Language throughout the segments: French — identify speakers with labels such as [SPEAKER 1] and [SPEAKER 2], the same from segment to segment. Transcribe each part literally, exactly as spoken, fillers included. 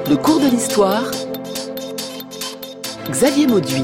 [SPEAKER 1] Le cours de l'histoire, Xavier Mauduit.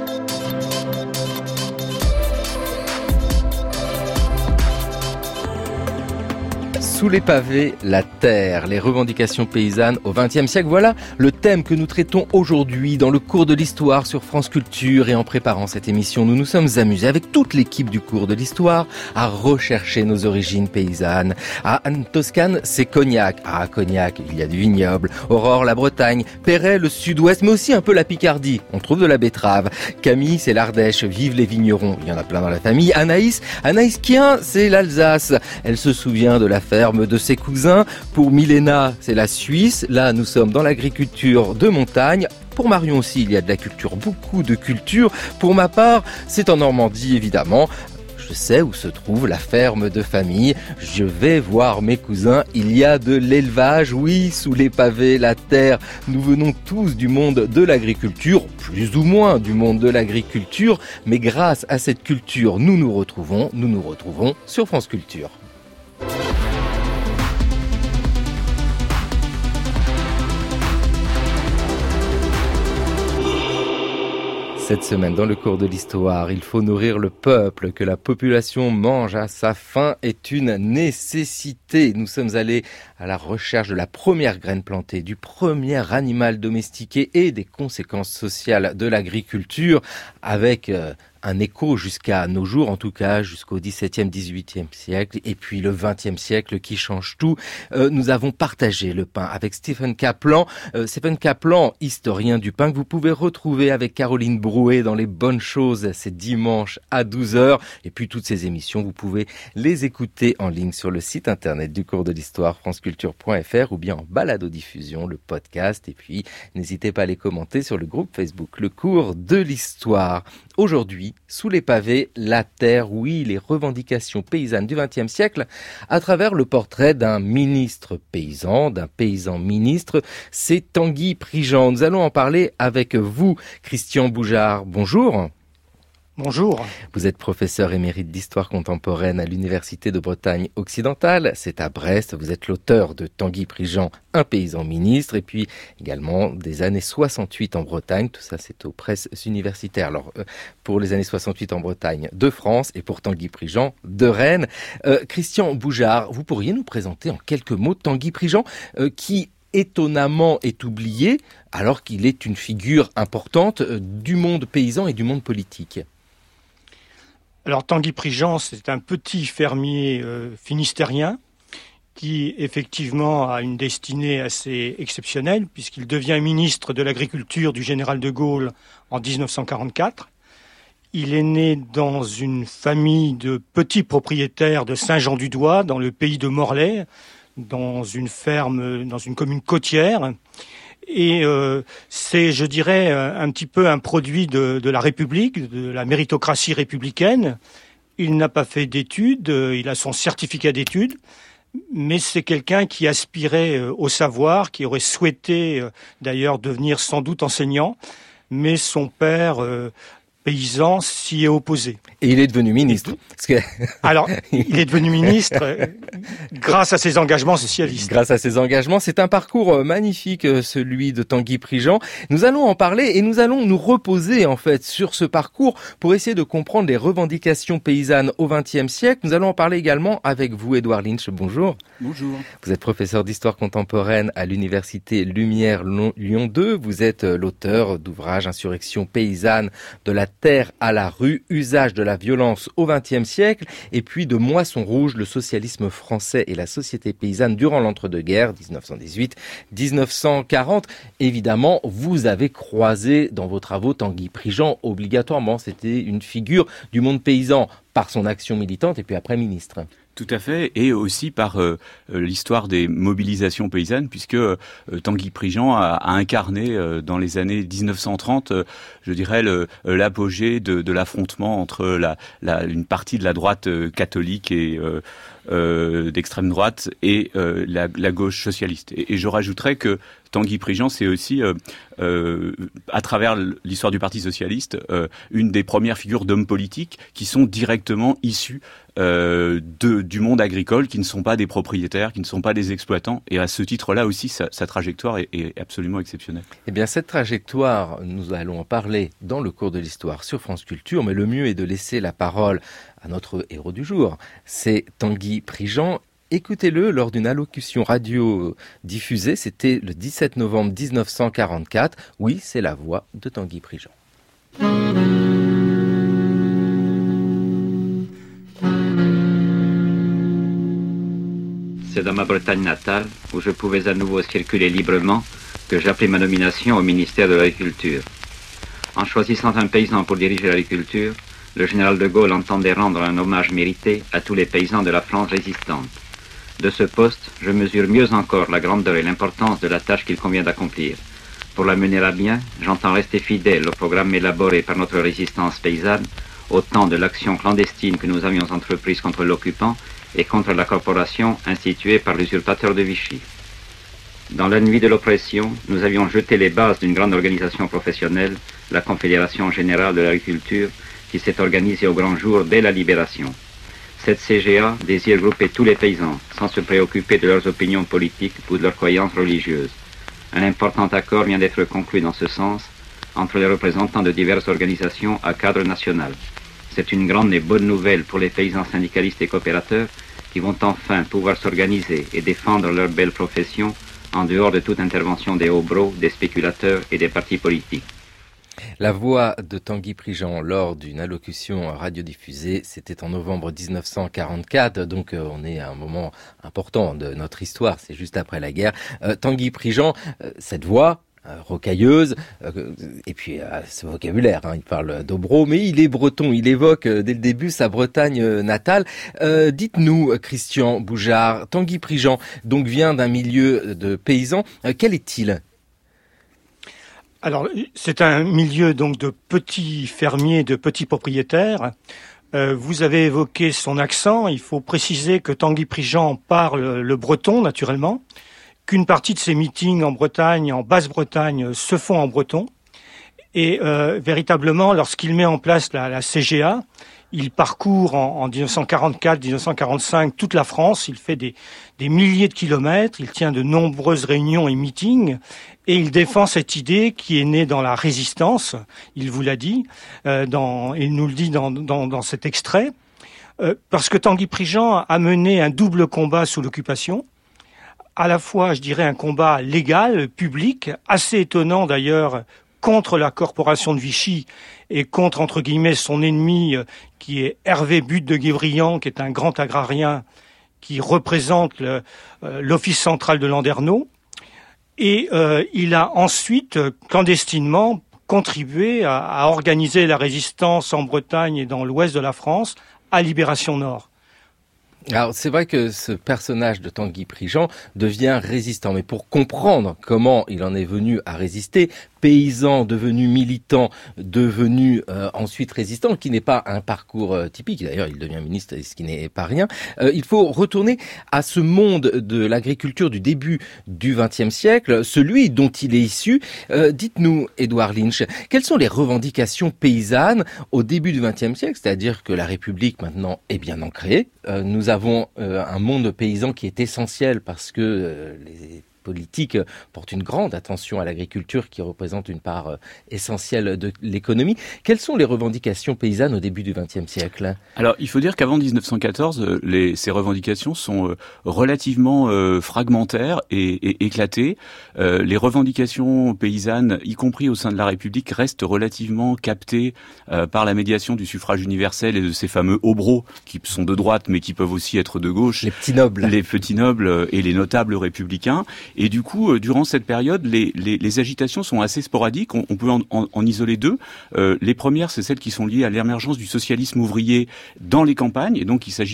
[SPEAKER 2] Sous les pavés, la terre, les revendications paysannes au vingtième siècle. Voilà le thème que nous traitons aujourd'hui dans le cours de l'histoire sur France Culture. Et en préparant cette émission, nous nous sommes amusés avec toute l'équipe du cours de l'histoire à rechercher nos origines paysannes. Ah, en Toscane, c'est Cognac. Ah, Cognac, il y a du vignoble. Aurore, la Bretagne. Perret, le sud-ouest, mais aussi un peu la Picardie. On trouve de la betterave. Camille, c'est l'Ardèche. Vive les vignerons. Il y en a plein dans la famille. Anaïs, Anaïs Kien, c'est l'Alsace. Elle se souvient de la ferme de ses cousins. Pour Milena, c'est la Suisse. Là, nous sommes dans l'agriculture de montagne. Pour Marion aussi, il y a de la culture, beaucoup de culture. Pour ma part, c'est en Normandie, évidemment. Je sais où se trouve la ferme de famille. Je vais voir mes cousins. Il y a de l'élevage, oui, sous les pavés, la terre. Nous venons tous du monde de l'agriculture, plus ou moins du monde de l'agriculture. Mais grâce à cette culture, nous nous retrouvons, nous nous retrouvons sur France Culture. Cette semaine, dans le cours de l'histoire, il faut nourrir le peuple, que la population mange à sa faim est une nécessité. Nous sommes allés à la recherche de la première graine plantée, du premier animal domestiqué et des conséquences sociales de l'agriculture avec euh, un écho jusqu'à nos jours, en tout cas jusqu'au dix-septième, dix-huitième siècle, et puis le vingtième siècle qui change tout. Euh, nous avons partagé le pain avec Stephen Kaplan. Euh, Stephen Kaplan, historien du pain, que vous pouvez retrouver avec Caroline Brouet dans Les Bonnes Choses, c'est dimanche à douze heures. Et puis toutes ces émissions, vous pouvez les écouter en ligne sur le site internet du cours de l'histoire, franceculture point f r, ou bien en balado-diffusion, le podcast. Et puis, n'hésitez pas à les commenter sur le groupe Facebook, le cours de l'histoire. Aujourd'hui, sous les pavés, la terre, oui, les revendications paysannes du vingtième siècle, à travers le portrait d'un ministre paysan, d'un paysan ministre, c'est Tanguy Prigent. Nous allons en parler avec vous, Christian Boujard. Bonjour.
[SPEAKER 3] Bonjour.
[SPEAKER 2] Vous êtes professeur émérite d'histoire contemporaine à l'Université de Bretagne occidentale. C'est à Brest. Vous êtes l'auteur de Tanguy Prigent, un paysan ministre, et puis également des années soixante-huit en Bretagne. Tout ça, c'est aux presses universitaires. Alors, euh, pour les années soixante-huit en Bretagne de France et pour Tanguy Prigent de Rennes. Euh, Christian Boujard, vous pourriez nous présenter en quelques mots Tanguy Prigent, euh, qui étonnamment est oublié alors qu'il est une figure importante euh, du monde paysan et du monde politique.
[SPEAKER 3] Alors Tanguy Prigent, c'est un petit fermier euh, finistérien qui effectivement a une destinée assez exceptionnelle puisqu'il devient ministre de l'Agriculture du général de Gaulle en dix-neuf cent quarante-quatre. Il est né dans une famille de petits propriétaires de Saint-Jean-du-Doigt, dans le pays de Morlaix, dans une ferme, dans une commune côtière. Et euh, c'est, je dirais, un petit peu un produit de, de la République, de la méritocratie républicaine. Il n'a pas fait d'études, il a son certificat d'études, mais c'est quelqu'un qui aspirait au savoir, qui aurait souhaité d'ailleurs devenir sans doute enseignant, mais son père, euh, paysan, s'y est opposé.
[SPEAKER 2] Et il est devenu ministre. Parce que...
[SPEAKER 3] Alors, il est devenu ministre euh, grâce à ses engagements socialistes.
[SPEAKER 2] Grâce à ses engagements. C'est un parcours magnifique, celui de Tanguy Prigent. Nous allons en parler et nous allons nous reposer, en fait, sur ce parcours pour essayer de comprendre les revendications paysannes au vingtième siècle. Nous allons en parler également avec vous, Édouard Lynch. Bonjour.
[SPEAKER 4] Bonjour.
[SPEAKER 2] Vous êtes professeur d'histoire contemporaine à l'université Lumière Lyon deux. Vous êtes l'auteur d'ouvrages Insurrection paysanne, de la terre à la rue, usage de la violence au vingtième siècle, et puis de Moisson rouge, le socialisme français et la société paysanne durant l'entre-deux-guerres, dix-neuf cent dix-huit à dix-neuf cent quarante. Évidemment, vous avez croisé dans vos travaux Tanguy Prigent obligatoirement. C'était une figure du monde paysan par son action militante et puis après ministre.
[SPEAKER 4] Tout à fait, et aussi par euh, l'histoire des mobilisations paysannes, puisque euh, Tanguy Prigent a, a incarné euh, dans les années dix-neuf cent trente, euh, je dirais, le, l'apogée de, de l'affrontement entre la, la, une partie de la droite euh, catholique et euh, euh, d'extrême droite et euh, la, la gauche socialiste. Et, et je rajouterais que Tanguy Prigent, c'est aussi, euh, euh, à travers l'histoire du Parti socialiste, euh, une des premières figures d'hommes politiques qui sont directement issus euh, de, du monde agricole, qui ne sont pas des propriétaires, qui ne sont pas des exploitants. Et à ce titre-là aussi, sa, sa trajectoire est, est absolument exceptionnelle.
[SPEAKER 2] Eh bien, cette trajectoire, nous allons en parler dans le cours de l'histoire sur France Culture, mais le mieux est de laisser la parole à notre héros du jour. C'est Tanguy Prigent. Écoutez-le lors d'une allocution radio diffusée, c'était le dix-sept novembre dix-neuf cent quarante-quatre. Oui, c'est la voix de Tanguy Prigent.
[SPEAKER 1] C'est dans ma Bretagne natale, où je pouvais à nouveau circuler librement, que j'ai appelé ma nomination au ministère de l'Agriculture. En choisissant un paysan pour diriger l'agriculture, le général de Gaulle entendait rendre un hommage mérité à tous les paysans de la France résistante. De ce poste, je mesure mieux encore la grandeur et l'importance de la tâche qu'il convient d'accomplir. Pour la mener à bien, j'entends rester fidèle au programme élaboré par notre résistance paysanne, au temps de l'action clandestine que nous avions entreprise contre l'occupant et contre la corporation instituée par l'usurpateur de Vichy. Dans la nuit de l'oppression, nous avions jeté les bases d'une grande organisation professionnelle, la Confédération Générale de l'Agriculture, qui s'est organisée au grand jour dès la Libération. Cette C G A désire grouper tous les paysans, sans se préoccuper de leurs opinions politiques ou de leurs croyances religieuses. Un important accord vient d'être conclu dans ce sens entre les représentants de diverses organisations à cadre national. C'est une grande et bonne nouvelle pour les paysans syndicalistes et coopérateurs qui vont enfin pouvoir s'organiser et défendre leur belle profession en dehors de toute intervention des hobereaux, des spéculateurs et des partis politiques.
[SPEAKER 2] La voix de Tanguy Prigent lors d'une allocution radiodiffusée, c'était en novembre dix-neuf cent quarante-quatre, donc euh, on est à un moment important de notre histoire, c'est juste après la guerre. Euh, Tanguy Prigent, euh, cette voix euh, rocailleuse, euh, et puis euh, ce vocabulaire, hein, il parle d'hobereau, mais il est breton, il évoque euh, dès le début sa Bretagne euh, natale. Euh, dites-nous, Christian Boujard, Tanguy Prigent donc vient d'un milieu de paysans, euh, quel est-il ?
[SPEAKER 3] Alors, c'est un milieu donc de petits fermiers, de petits propriétaires. Euh, vous avez évoqué son accent. Il faut préciser que Tanguy Prigent parle le breton, naturellement, qu'une partie de ses meetings en Bretagne, en Basse-Bretagne, se font en breton. Et euh, véritablement, lorsqu'il met en place la, la C G A, il parcourt en, en dix-neuf cent quarante-quatre dix-neuf cent quarante-cinq toute la France. Il fait des, des milliers de kilomètres. Il tient de nombreuses réunions et meetings. Et il défend cette idée qui est née dans la résistance. Il vous l'a dit, euh, dans, il nous le dit dans, dans, dans cet extrait. Euh, parce que Tanguy Prigent a mené un double combat sous l'occupation. À la fois, je dirais, un combat légal, public, assez étonnant d'ailleurs, contre la corporation de Vichy et contre, entre guillemets, son ennemi qui est Hervé But de Guébriant, qui est un grand agrarien qui représente le, euh, l'Office central de Landerneau. Et euh, il a ensuite, clandestinement, contribué à, à organiser la résistance en Bretagne et dans l'ouest de la France à Libération Nord.
[SPEAKER 2] Alors c'est vrai que ce personnage de Tanguy Prigent devient résistant, mais pour comprendre comment il en est venu à résister, paysan devenu militant, devenu euh, ensuite résistant, qui n'est pas un parcours euh, typique, d'ailleurs il devient ministre, ce qui n'est pas rien, euh, il faut retourner à ce monde de l'agriculture du début du vingtième siècle, celui dont il est issu. Euh, dites-nous, Édouard Lynch, quelles sont les revendications paysannes au début du vingtième siècle, c'est-à-dire que la République maintenant est bien ancrée, euh, nous avons euh, un monde paysan qui est essentiel parce que euh, les politiques portent une grande attention à l'agriculture qui représente une part euh, essentielle de l'économie. Quelles sont les revendications paysannes au début du vingtième siècle ?
[SPEAKER 4] Alors, il faut dire qu'avant dix-neuf cent quatorze, les, ces revendications sont euh, relativement euh, fragmentaires et, et éclatées. Euh, les revendications paysannes, y compris au sein de la République, restent relativement captées euh, par la médiation du suffrage universel et de ces fameux hobereaux qui sont de droite mais qui peuvent aussi être de gauche.
[SPEAKER 2] Les petits nobles.
[SPEAKER 4] Les petits nobles et les notables républicains. Et du coup, euh, durant cette période, les, les, les agitations sont assez sporadiques. On, on peut en, en, en isoler deux. Euh, les premières, c'est celles qui sont liées à l'émergence du socialisme ouvrier dans les campagnes. Et donc, il s'agit là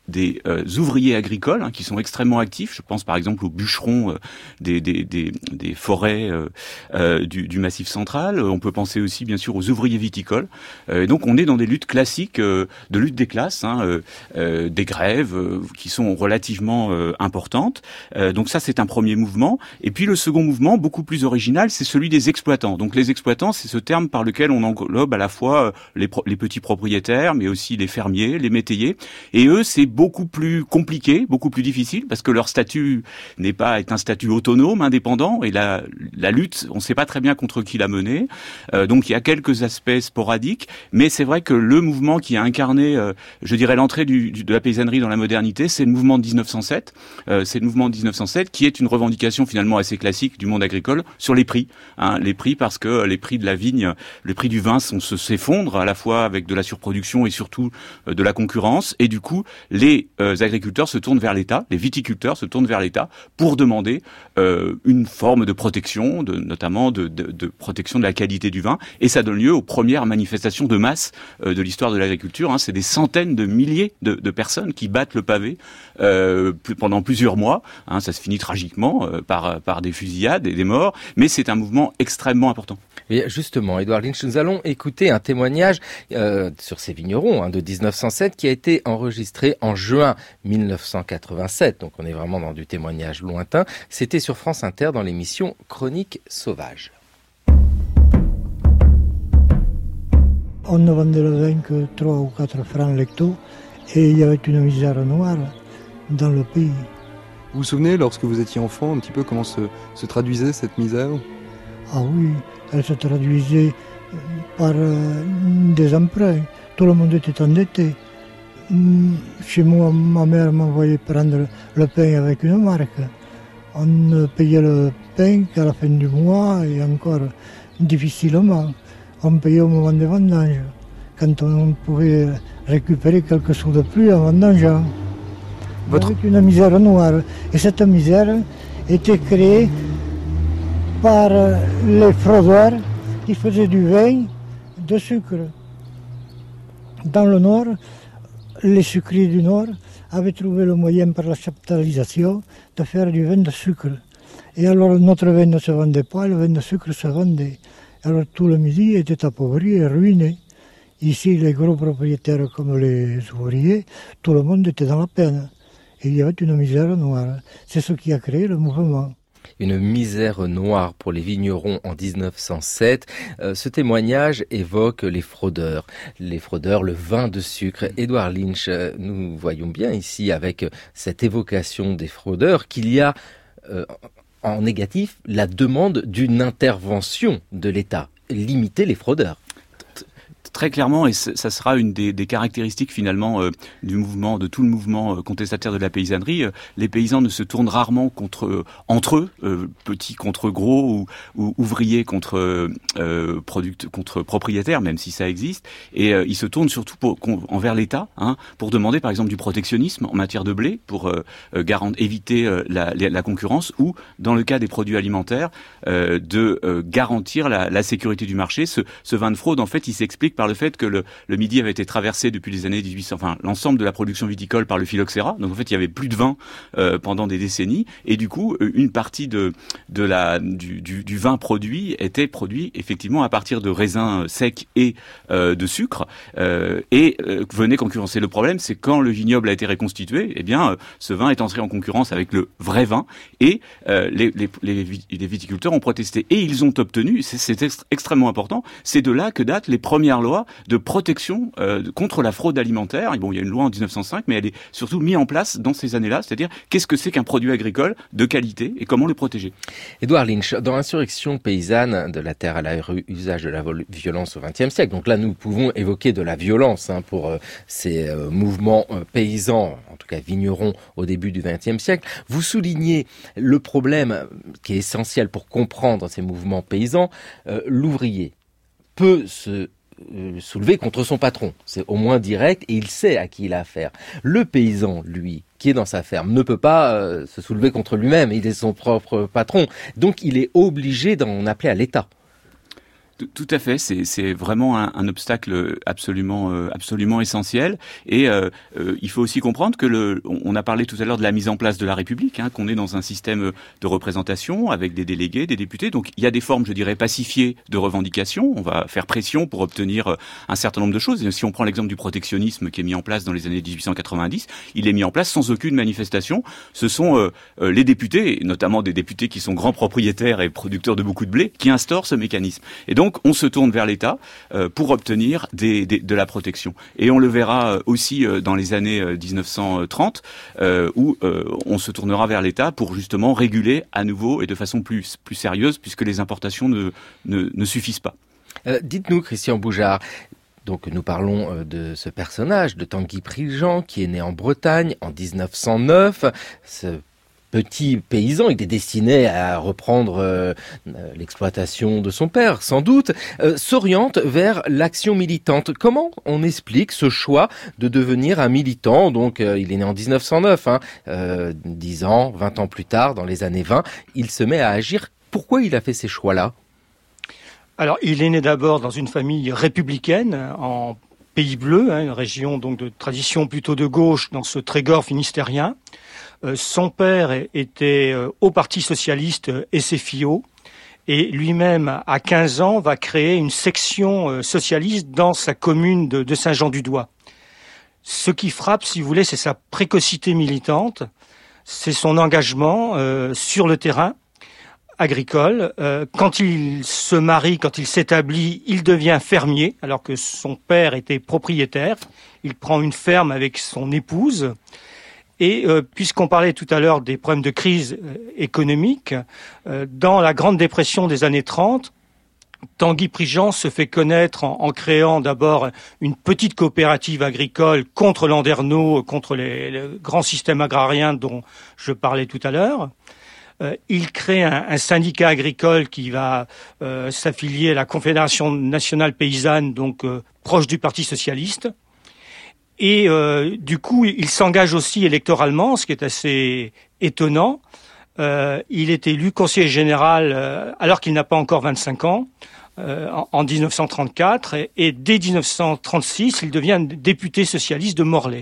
[SPEAKER 4] des euh, ouvriers agricoles hein, qui sont extrêmement actifs. Je pense par exemple aux bûcherons euh, des, des, des, des forêts euh, euh, du, du Massif central. On peut penser aussi bien sûr aux ouvriers viticoles. Euh, et donc on est dans des luttes classiques euh, de lutte des classes, hein, euh, euh, des grèves euh, qui sont relativement euh, importantes. Euh, donc ça c'est un premier mouvement. Et puis le second mouvement, beaucoup plus original, c'est celui des exploitants. Donc les exploitants, c'est ce terme par lequel on englobe à la fois les, pro- les petits propriétaires, mais aussi les fermiers, les métayers. Et eux, c'est beaucoup plus compliqué, beaucoup plus difficile, parce que leur statut n'est pas est un statut autonome, indépendant, et la, la lutte, on ne sait pas très bien contre qui la mener. Euh, donc il y a quelques aspects sporadiques, mais c'est vrai que le mouvement qui a incarné, euh, je dirais, l'entrée du, du, de la paysannerie dans la modernité, c'est le mouvement de dix-neuf cent sept. Euh, c'est le mouvement de dix-neuf cent sept qui est une revendication finalement assez classique du monde agricole sur les prix. Hein, les prix parce que les prix de la vigne, le prix du vin sont, se, s'effondrent à la fois avec de la surproduction et surtout euh, de la concurrence, et du coup les euh, agriculteurs se tournent vers l'État, les viticulteurs se tournent vers l'État pour demander euh, une forme de protection, de, notamment de, de, de protection de la qualité du vin, et ça donne lieu aux premières manifestations de masse euh, de l'histoire de l'agriculture. Hein. C'est des centaines de milliers de, de personnes qui battent le pavé euh, pendant plusieurs mois. Hein. Ça se finit tragiquement euh, par, par des fusillades et des morts, mais c'est un mouvement extrêmement important.
[SPEAKER 2] Et justement, Édouard Lynch, nous allons écouter un témoignage euh, sur ces vignerons hein, de dix-neuf cent sept qui a été enregistré en juin mille neuf cent quatre-vingt-sept. Donc on est vraiment dans du témoignage lointain. C'était sur France Inter dans l'émission Chronique sauvage.
[SPEAKER 5] On ne vendait le vin que trois ou quatre francs l'hecto et il y avait une misère noire dans le pays.
[SPEAKER 6] Vous vous souvenez, lorsque vous étiez enfant, un petit peu comment se, se traduisait cette misère ?
[SPEAKER 5] Ah oui, elle se traduisait par euh, des emprunts. Tout le monde était endetté. Chez moi, ma mère m'envoyait prendre le pain avec une marque. On ne payait le pain qu'à la fin du mois et encore difficilement. On payait au moment des vendanges, quand on pouvait récupérer quelques sous de plus en vendangeant. Votre... Avec une misère noire. Et cette misère était créée par les fraudeurs qui faisaient du vin de sucre. Dans le Nord, les sucriers du Nord avaient trouvé le moyen par la chaptalisation de faire du vin de sucre. Et alors notre vin ne se vendait pas, le vin de sucre se vendait. Alors tout le Midi était appauvri et ruiné. Ici, les gros propriétaires comme les ouvriers, tout le monde était dans la peine. Et il y avait une misère noire. C'est ce qui a créé le mouvement.
[SPEAKER 2] Une misère noire pour les vignerons en dix-neuf cent sept. Euh, ce témoignage évoque les fraudeurs. Les fraudeurs, le vin de sucre. Édouard Lynch, nous voyons bien ici avec cette évocation des fraudeurs qu'il y a euh, en négatif la demande d'une intervention de l'État. Limiter les fraudeurs.
[SPEAKER 4] Très clairement, et ça sera une des, des caractéristiques finalement euh, du mouvement, de tout le mouvement euh, contestataire de la paysannerie. Euh, les paysans ne se tournent rarement contre euh, entre eux, euh, petits contre gros ou, ou ouvriers contre euh, product, contre propriétaires, même si ça existe. Et euh, ils se tournent surtout pour, envers l'État, hein, pour demander par exemple du protectionnisme en matière de blé, pour euh, garant, éviter euh, la, la, la concurrence, ou dans le cas des produits alimentaires, euh, de euh, garantir la, la sécurité du marché. Ce, ce vin de fraude, en fait, il s'explique par le fait que le, le Midi avait été traversé depuis les années dix-huit cents, enfin l'ensemble de la production viticole par le phylloxéra. Donc en fait, il y avait plus de vin euh, pendant des décennies, et du coup, une partie de de la du, du, du vin produit était produit effectivement à partir de raisins secs et euh, de sucre, euh, et euh, venait concurrencer. Le problème, c'est quand le vignoble a été reconstitué, eh bien, euh, ce vin est entré en concurrence avec le vrai vin, et euh, les, les, les, les viticulteurs ont protesté, et ils ont obtenu, c'est, c'est ext- extrêmement important, c'est de là que datent les premières lois de protection euh, contre la fraude alimentaire. Et bon, il y a une loi en dix-neuf cent cinq, mais elle est surtout mise en place dans ces années-là, c'est-à-dire qu'est-ce que c'est qu'un produit agricole de qualité et comment le protéger.
[SPEAKER 2] Édouard Lynch, dans l'insurrection paysanne de la terre à la rue, usage de la violence au vingtième siècle, donc là nous pouvons évoquer de la violence hein, pour euh, ces euh, mouvements euh, paysans, en tout cas vignerons au début du vingtième siècle, vous soulignez le problème qui est essentiel pour comprendre ces mouvements paysans, euh, l'ouvrier peut se soulever contre son patron. C'est au moins direct et il sait à qui il a affaire. Le paysan, lui, qui est dans sa ferme, ne peut pas euh, se soulever contre lui-même. Il est son propre patron. Donc il est obligé d'en appeler à l'État.
[SPEAKER 4] Tout à fait, c'est, c'est vraiment un, un obstacle absolument, euh, absolument essentiel. Et euh, euh, il faut aussi comprendre que le, on a parlé tout à l'heure de la mise en place de la République, hein, qu'on est dans un système de représentation avec des délégués, des députés. Donc il y a des formes, je dirais, pacifiées de revendication. On va faire pression pour obtenir un certain nombre de choses. Et si on prend l'exemple du protectionnisme qui est mis en place dans les années dix-huit cent quatre-vingt-dix, il est mis en place sans aucune manifestation. Ce sont euh, euh, les députés, et notamment des députés qui sont grands propriétaires et producteurs de beaucoup de blé, qui instaurent ce mécanisme. Et donc, Donc, on se tourne vers l'État euh, pour obtenir des, des, de la protection. Et on le verra aussi euh, dans les années euh, dix-neuf cent trente, euh, où euh, on se tournera vers l'État pour justement réguler à nouveau et de façon plus, plus sérieuse, puisque les importations ne, ne, ne suffisent pas.
[SPEAKER 2] Euh, dites-nous, Christian Boujard, donc nous parlons de ce personnage, de Tanguy Prigent, qui est né en Bretagne en dix-neuf cent neuf. Ce petit paysan, il était destiné à reprendre euh, l'exploitation de son père, sans doute, euh, s'oriente vers l'action militante. Comment on explique ce choix de devenir un militant? Donc, euh, il est né en dix-neuf cent neuf, hein, euh, dix ans, vingt ans plus tard, dans les années vingt, il se met à agir. Pourquoi il a fait ces choix-là?
[SPEAKER 3] Alors, il est né d'abord dans une famille républicaine, en Pays Bleu, hein, une région donc de tradition plutôt de gauche dans ce Trégor finistérien. Euh, son père était euh, au Parti socialiste euh, S F I O et lui-même, à quinze ans, va créer une section euh, socialiste dans sa commune de, de Saint-Jean-du-Doigt. Ce qui frappe, si vous voulez, c'est sa précocité militante, c'est son engagement euh, sur le terrain agricole. Euh, quand il se marie, quand il s'établit, il devient fermier, alors que son père était propriétaire. Il prend une ferme avec son épouse. Et euh, puisqu'on parlait tout à l'heure des problèmes de crise euh, économique, euh, dans la Grande Dépression des années trente, Tanguy Prigent se fait connaître en, en créant d'abord une petite coopérative agricole contre Landerneau, contre les, les grands systèmes agrariens dont je parlais tout à l'heure. Euh, il crée un, un syndicat agricole qui va euh, s'affilier à la Confédération nationale paysanne, donc euh, proche du Parti socialiste. Et euh, du coup, il s'engage aussi électoralement, ce qui est assez étonnant. Euh, il est élu conseiller général euh, alors qu'il n'a pas encore vingt-cinq ans, euh, en, en dix-neuf cent trente-quatre, et, et dès dix-neuf cent trente-six, il devient député socialiste de Morlaix.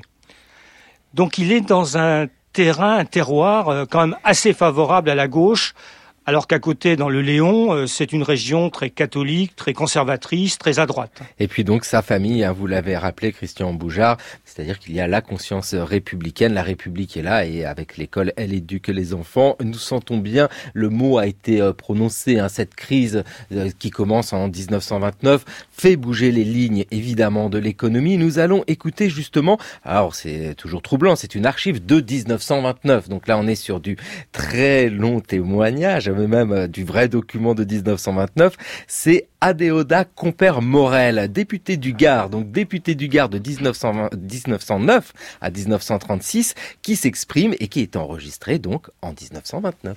[SPEAKER 3] Donc il est dans un terrain, un terroir euh, quand même assez favorable à la gauche, alors qu'à côté, dans le Léon, euh, c'est une région très catholique, très conservatrice, très à droite.
[SPEAKER 2] Et puis donc sa famille, hein, vous l'avez rappelé, Christian Boujard, c'est-à-dire qu'il y a la conscience républicaine, la République est là, et avec l'école, elle éduque les enfants. Nous sentons bien, le mot a été euh, prononcé, hein, cette crise euh, qui commence en dix-neuf cent vingt-neuf, fait bouger les lignes, évidemment, de l'économie. Nous allons écouter justement, alors c'est toujours troublant, c'est une archive de dix-neuf cent vingt-neuf, donc là on est sur du très long témoignage, même euh, du vrai document de dix-neuf cent vingt-neuf, c'est Adéodat Compère-Morel, député du Gard, donc député du Gard de dix-neuf cent vingt, dix-neuf cent neuf à dix-neuf cent trente-six, qui s'exprime et qui est enregistré donc en dix-neuf cent vingt-neuf.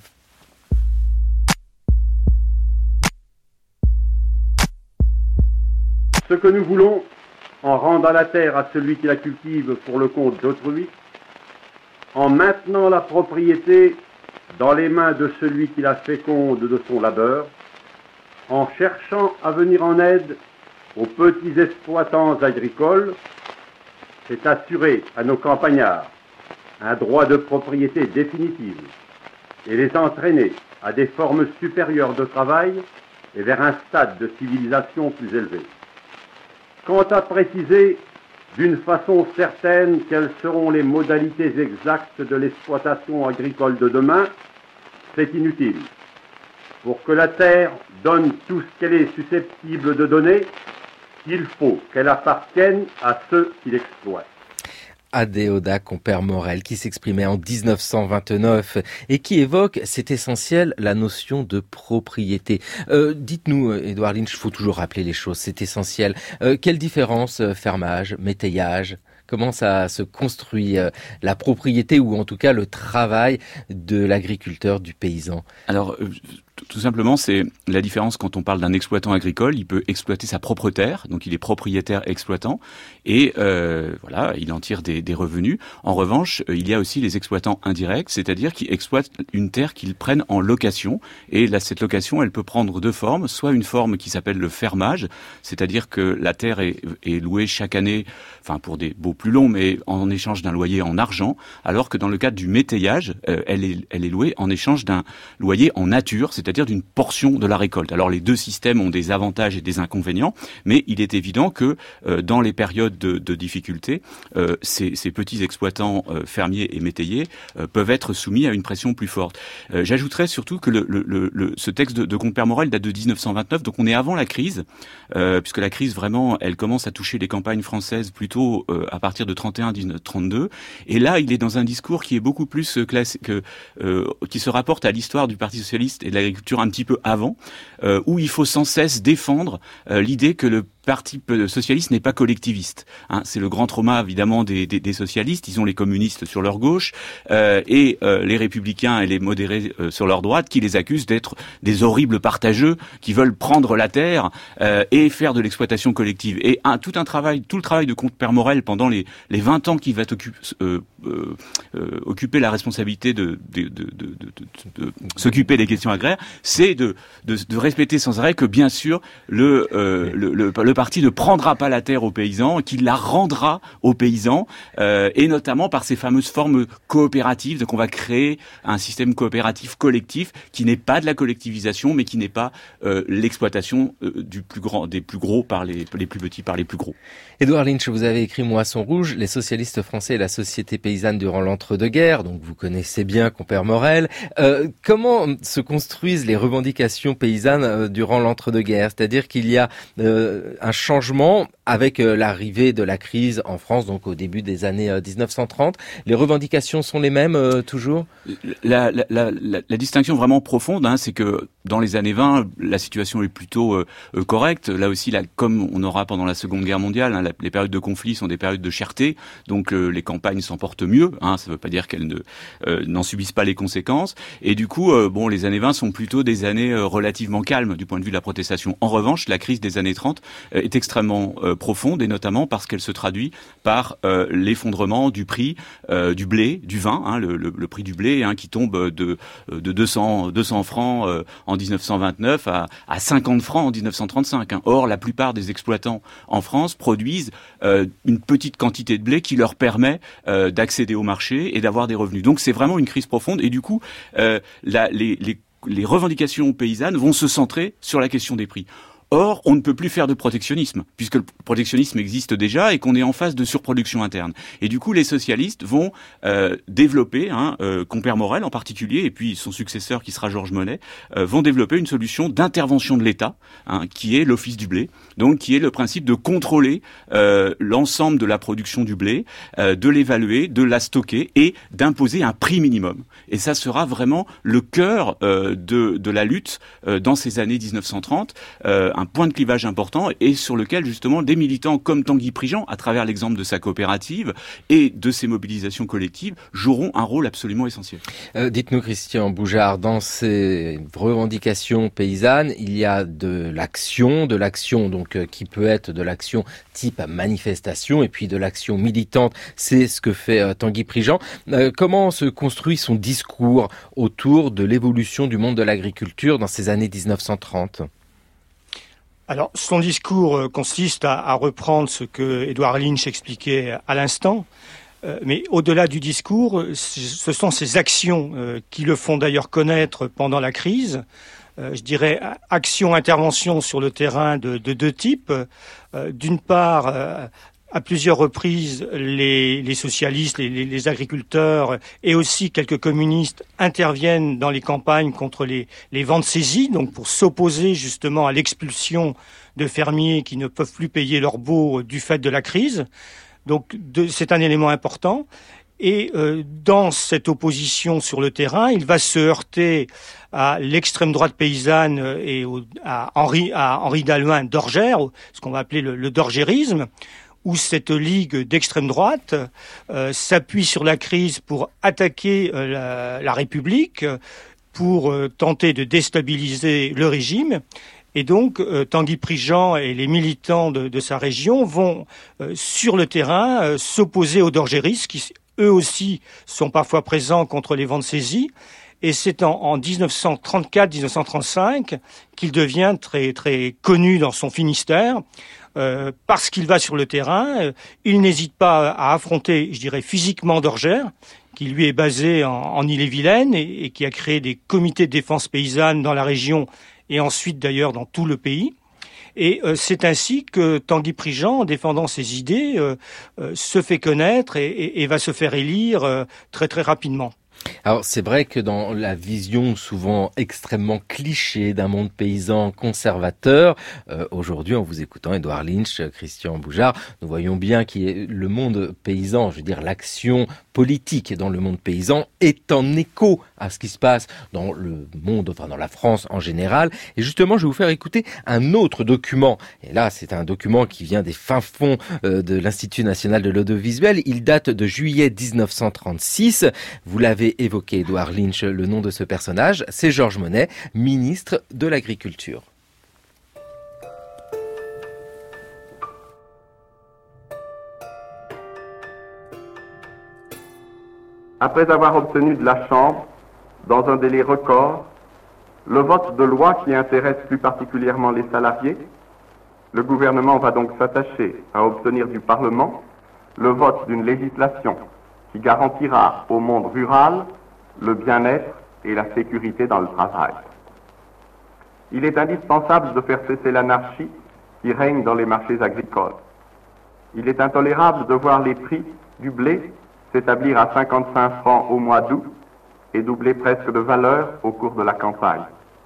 [SPEAKER 7] Ce que nous voulons, en rendant la terre à celui qui la cultive pour le compte d'autrui, en maintenant la propriété dans les mains de celui qui la féconde de son labeur, en cherchant à venir en aide aux petits exploitants agricoles, c'est assurer à nos campagnards un droit de propriété définitive et les entraîner à des formes supérieures de travail et vers un stade de civilisation plus élevé. Quant à préciser d'une façon certaine quelles seront les modalités exactes de l'exploitation agricole de demain, c'est inutile. Pour que la terre donne tout ce qu'elle est susceptible de donner, il faut qu'elle appartienne à ceux qui l'exploitent.
[SPEAKER 2] Adéodat Compère-Morel qui s'exprimait en dix-neuf cent vingt-neuf et qui évoque, c'est essentiel, la notion de propriété. Euh, dites-nous, Édouard Lynch, il faut toujours rappeler les choses, c'est essentiel. Euh, quelle différence, euh, fermage, métayage? Comment ça se construit, euh, la propriété ou en tout cas le travail de l'agriculteur, du paysan?
[SPEAKER 4] Alors, euh, Tout simplement, c'est la différence quand on parle d'un exploitant agricole. Il peut exploiter sa propre terre, donc il est propriétaire exploitant, et euh, voilà, il en tire des, des revenus. En revanche, il y a aussi les exploitants indirects, c'est-à-dire qui exploitent une terre qu'ils prennent en location. Et là, cette location, elle peut prendre deux formes, soit une forme qui s'appelle le fermage, c'est-à-dire que la terre est, est louée chaque année, enfin pour des baux plus longs, mais en échange d'un loyer en argent, alors que dans le cadre du métayage, euh, elle est, elle est louée en échange d'un loyer en nature, c'est-à-dire d'une portion de la récolte. Alors les deux systèmes ont des avantages et des inconvénients, mais il est évident que euh, dans les périodes de, de difficulté, euh, ces, ces petits exploitants euh, fermiers et métayers euh, peuvent être soumis à une pression plus forte. Euh, j'ajouterais surtout que le, le, le, ce texte de, de Comte-Père Morel date de dix-neuf cent vingt-neuf, donc on est avant la crise, euh, puisque la crise vraiment, elle commence à toucher les campagnes françaises plutôt euh, à partir de trente et un à dix-neuf trente-deux, et là il est dans un discours qui est beaucoup plus classique, euh, qui se rapporte à l'histoire du Parti socialiste et de l'agriculture un petit peu avant, euh, où il faut sans cesse défendre euh, l'idée que le Parti socialiste n'est pas collectiviste. Hein, c'est le grand trauma évidemment des, des, des socialistes. Ils ont les communistes sur leur gauche euh, et euh, les républicains et les modérés euh, sur leur droite, qui les accusent d'être des horribles partageux qui veulent prendre la terre euh, et faire de l'exploitation collective. Et un, tout un travail, tout le travail de Comte-Père Morel pendant les, les vingt ans qu'il va euh, euh, euh, occuper la responsabilité de, de, de, de, de, de, de s'occuper des questions agraires, c'est de, de, de répéter sans arrêt que bien sûr le, euh, le, le, le parti ne prendra pas la terre aux paysans, qu'il la rendra aux paysans, euh, et notamment par ces fameuses formes coopératives. Donc on va créer un système coopératif collectif qui n'est pas de la collectivisation, mais qui n'est pas euh, l'exploitation euh, du plus grand, des plus gros par les, les plus petits par les plus gros.
[SPEAKER 2] Édouard Lynch, vous avez écrit Moisson rouge, les socialistes français et la société paysanne durant l'entre-deux-guerres. Donc vous connaissez bien Comte-Père Morel. Euh, comment se construisent les revendications paysannes euh, durant l'entre-deux-guerres? C'est-à-dire qu'il y a euh, un changement avec euh, l'arrivée de la crise en France, donc au début des années euh, dix-neuf cent trente. Les revendications sont les mêmes euh, toujours?
[SPEAKER 4] la, la, la, la, la distinction vraiment profonde, hein, c'est que dans les années vingt, la situation est plutôt euh, correcte. Là aussi, là, comme on aura pendant la Seconde Guerre mondiale, hein, la, les périodes de conflit sont des périodes de cherté, donc euh, les campagnes s'en portent mieux. Hein, ça ne veut pas dire qu'elles ne, euh, n'en subissent pas les conséquences. Et du coup, euh, bon, les années vingt sont plutôt des années euh, relativement calmes du point de vue de la protestation. En revanche, la crise des années trente euh, est extrêmement euh, profonde, et notamment parce qu'elle se traduit par euh, l'effondrement du prix euh, du blé, du vin, hein, le, le, le prix du blé, hein, qui tombe de, de deux cents francs euh, en dix-neuf cent vingt-neuf à, à cinquante francs en dix-neuf cent trente-cinq. Hein. Or, la plupart des exploitants en France produisent euh, une petite quantité de blé qui leur permet euh, d'accéder au marché et d'avoir des revenus. Donc c'est vraiment une crise profonde, et du coup, euh, la, les, les, les revendications paysannes vont se centrer sur la question des prix. Or, on ne peut plus faire de protectionnisme, puisque le protectionnisme existe déjà et qu'on est en phase de surproduction interne. Et du coup, les socialistes vont euh, développer, hein, euh, Comte-Père Morel en particulier, et puis son successeur qui sera Georges Monnet, euh, vont développer une solution d'intervention de l'État, hein, qui est l'Office du blé, donc qui est le principe de contrôler euh, l'ensemble de la production du blé, euh, de l'évaluer, de la stocker et d'imposer un prix minimum. Et ça sera vraiment le cœur euh, de, de la lutte euh, dans ces années dix-neuf cent trente, euh, un point de clivage important, et sur lequel justement des militants comme Tanguy Prigent, à travers l'exemple de sa coopérative et de ses mobilisations collectives, joueront un rôle absolument essentiel.
[SPEAKER 2] Euh, dites-nous, Christian Boujard, dans ces revendications paysannes, il y a de l'action, de l'action donc euh, qui peut être de l'action type manifestation, et puis de l'action militante. C'est ce que fait euh, Tanguy Prigent. Euh, comment se construit son discours autour de l'évolution du monde de l'agriculture dans ces années dix-neuf cent trente?
[SPEAKER 3] Alors, son discours consiste à, à reprendre ce que Édouard Lynch expliquait à l'instant, euh, mais au-delà du discours, ce sont ses actions euh, qui le font d'ailleurs connaître pendant la crise. Euh, je dirais action, intervention sur le terrain de, de deux types. Euh, d'une part, euh, à plusieurs reprises, les, les socialistes, les, les agriculteurs et aussi quelques communistes interviennent dans les campagnes contre les, les ventes saisies, donc pour s'opposer justement à l'expulsion de fermiers qui ne peuvent plus payer leurs baux du fait de la crise. Donc de, c'est un élément important. Et euh, dans cette opposition sur le terrain, il va se heurter à l'extrême droite paysanne et au, à Henri, à Henri Dalluin d'Orgère, ce qu'on va appeler le, le dorgérisme, où cette ligue d'extrême droite euh, s'appuie sur la crise pour attaquer euh, la, la République, pour euh, tenter de déstabiliser le régime. Et donc, euh, Tanguy Prigent et les militants de, de sa région vont, euh, sur le terrain, euh, s'opposer aux dorgéristes, qui eux aussi sont parfois présents contre les ventes saisies. Et c'est en, en dix-neuf cent trente-quatre dix-neuf cent trente-cinq qu'il devient très, très connu dans son Finistère. Euh, parce qu'il va sur le terrain, euh, il n'hésite pas à affronter, je dirais, physiquement Dorgère, qui lui est basé en, en Ille-et-Vilaine et, et qui a créé des comités de défense paysanne dans la région et ensuite d'ailleurs dans tout le pays. Et euh, c'est ainsi que Tanguy Prigent, en défendant ses idées, euh, euh, se fait connaître et, et, et va se faire élire euh, très très rapidement.
[SPEAKER 2] Alors c'est vrai que dans la vision souvent extrêmement cliché d'un monde paysan conservateur, euh, aujourd'hui en vous écoutant Édouard Lynch, Christian Boujard, nous voyons bien que le monde paysan, je veux dire l'action politique dans le monde paysan est en écho à ce qui se passe dans le monde, enfin dans la France en général. Et justement, je vais vous faire écouter un autre document. Et là, c'est un document qui vient des fins fonds euh, de l'Institut national de l'audiovisuel. Il date de juillet dix-neuf cent trente-six. Vous l'avez évoqué, Édouard Lynch, le nom de ce personnage, c'est Georges Monnet, ministre de l'Agriculture.
[SPEAKER 8] Après avoir obtenu de la Chambre, dans un délai record, le vote de loi qui intéresse plus particulièrement les salariés, le gouvernement va donc s'attacher à obtenir du Parlement le vote d'une législation qui garantira au monde rural le bien-être et la sécurité dans le travail. Il est indispensable de faire cesser l'anarchie qui règne dans les marchés agricoles. Il est intolérable de voir les prix du blé s'établir à cinquante-cinq francs au mois d'août et doubler presque de valeur au cours de la campagne.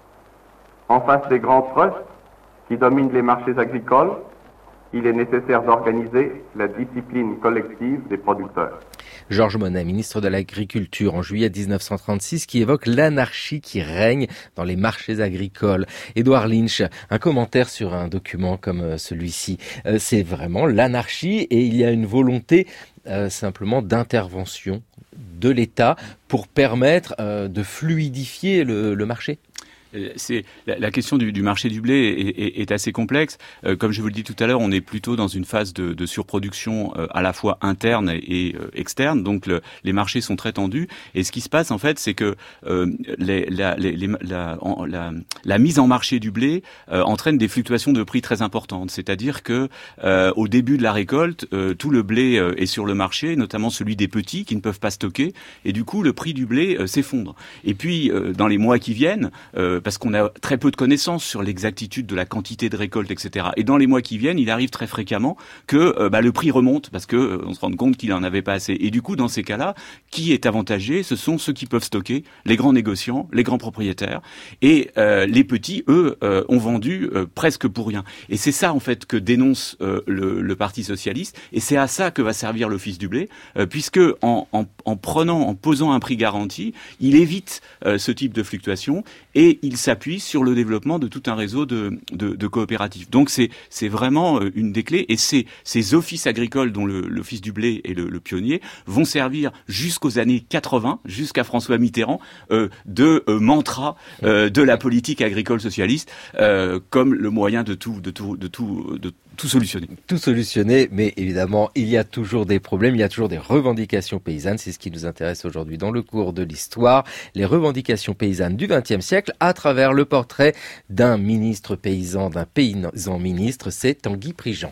[SPEAKER 8] En face des grands trusts qui dominent les marchés agricoles, il est nécessaire d'organiser la discipline collective des producteurs.
[SPEAKER 2] Georges Monnet, ministre de l'Agriculture en juillet dix-neuf cent trente-six, qui évoque l'anarchie qui règne dans les marchés agricoles. Édouard Lynch, un commentaire sur un document comme celui-ci. Euh, c'est vraiment l'anarchie et il y a une volonté euh, simplement d'intervention de l'État pour permettre euh, de fluidifier le, le marché.
[SPEAKER 4] C'est la, la question du, du marché du blé est, est, est assez complexe. Euh, comme je vous le dis tout à l'heure, on est plutôt dans une phase de, de surproduction euh, à la fois interne et, et euh, externe. Donc le, les marchés sont très tendus. Et ce qui se passe en fait, c'est que euh, les, la, les, les, la, en, la, la mise en marché du blé euh, entraîne des fluctuations de prix très importantes. C'est-à-dire que euh, au début de la récolte, euh, tout le blé euh, est sur le marché, notamment celui des petits qui ne peuvent pas stocker. Et du coup, le prix du blé euh, s'effondre. Et puis euh, dans les mois qui viennent, euh, parce qu'on a très peu de connaissances sur l'exactitude de la quantité de récolte, et cetera. Et dans les mois qui viennent, il arrive très fréquemment que euh, bah, le prix remonte parce que euh, on se rend compte qu'il en avait pas assez. Et du coup, dans ces cas-là, qui est avantagé ? Ce sont ceux qui peuvent stocker, les grands négociants, les grands propriétaires, et euh, les petits, eux, euh, ont vendu euh, presque pour rien. Et c'est ça en fait que dénonce euh, le, le Parti socialiste, et c'est à ça que va servir l'Office du blé, euh, puisque en, en, en prenant, en posant un prix garanti, il évite euh, ce type de fluctuation et il s'appuie sur le développement de tout un réseau de, de, de coopératives. Donc c'est, c'est vraiment une des clés, et ces, ces offices agricoles dont le, l'Office du blé est le, le pionnier vont servir jusqu'aux années quatre-vingts, jusqu'à François Mitterrand, euh, de euh, mantra euh, de la politique agricole socialiste, euh, comme le moyen de tout, de tout, de tout, de tout solutionner.
[SPEAKER 2] Tout solutionner, mais évidemment, il y a toujours des problèmes, il y a toujours des revendications paysannes. C'est ce qui nous intéresse aujourd'hui dans le cours de l'histoire. Les revendications paysannes du vingtième siècle à travers le portrait d'un ministre paysan, d'un paysan ministre, c'est Tanguy Prigent.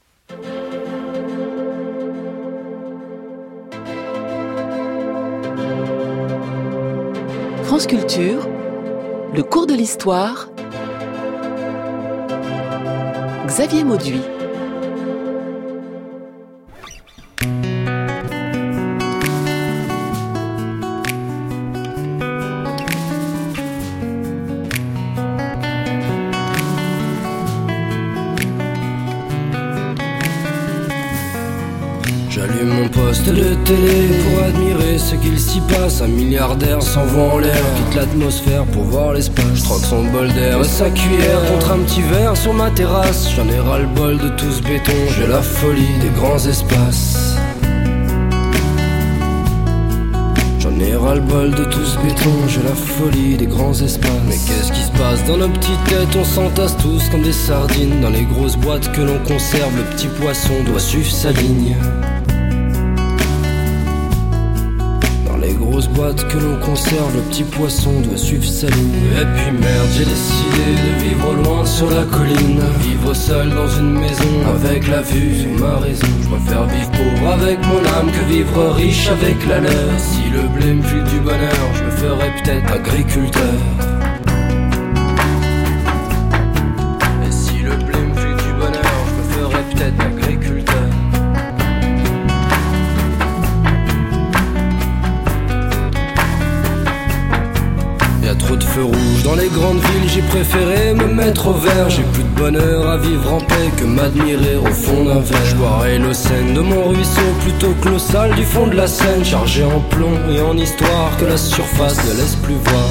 [SPEAKER 9] France Culture, le cours de l'histoire, Xavier Mauduit.
[SPEAKER 10] J'allume mon poste de télé pour admirer ce qu'il s'y passe. Un milliardaire s'envoie en l'air, quitte l'atmosphère pour voir l'espace. Je troque son bol d'air et sa cuillère contre un petit verre sur ma terrasse. J'en ai ras le bol de tout ce béton, j'ai la folie des grands espaces. J'en ai ras ras-le-bol de tout ce béton, j'ai la folie des grands espaces. Mais qu'est-ce qui se passe dans nos petites têtes? On s'entasse tous comme des sardines dans les grosses boîtes que l'on conserve. Le petit poisson doit suivre sa ligne. Les grosses boîtes que l'on conserve, le petit poisson doit suivre sa ligne. Et puis merde, j'ai décidé de vivre loin sur la colline, vivre seul dans une maison avec la vue sur ma raison. Je préfère vivre pauvre avec mon âme que vivre riche avec la leur. Si le blé me file du bonheur, je me ferais peut-être agriculteur. Et si le blé me file du bonheur, je me ferais peut-être agriculteur. Y'a trop de feux rouges dans les grandes villes, j'ai préféré me mettre au vert. J'ai plus de bonheur à vivre en paix que m'admirer au fond d'un verre. Je boirai l'eau saine de mon ruisseau plutôt que l'eau sale du fond de la Seine, chargée en plomb et en histoire que la surface ne laisse plus voir.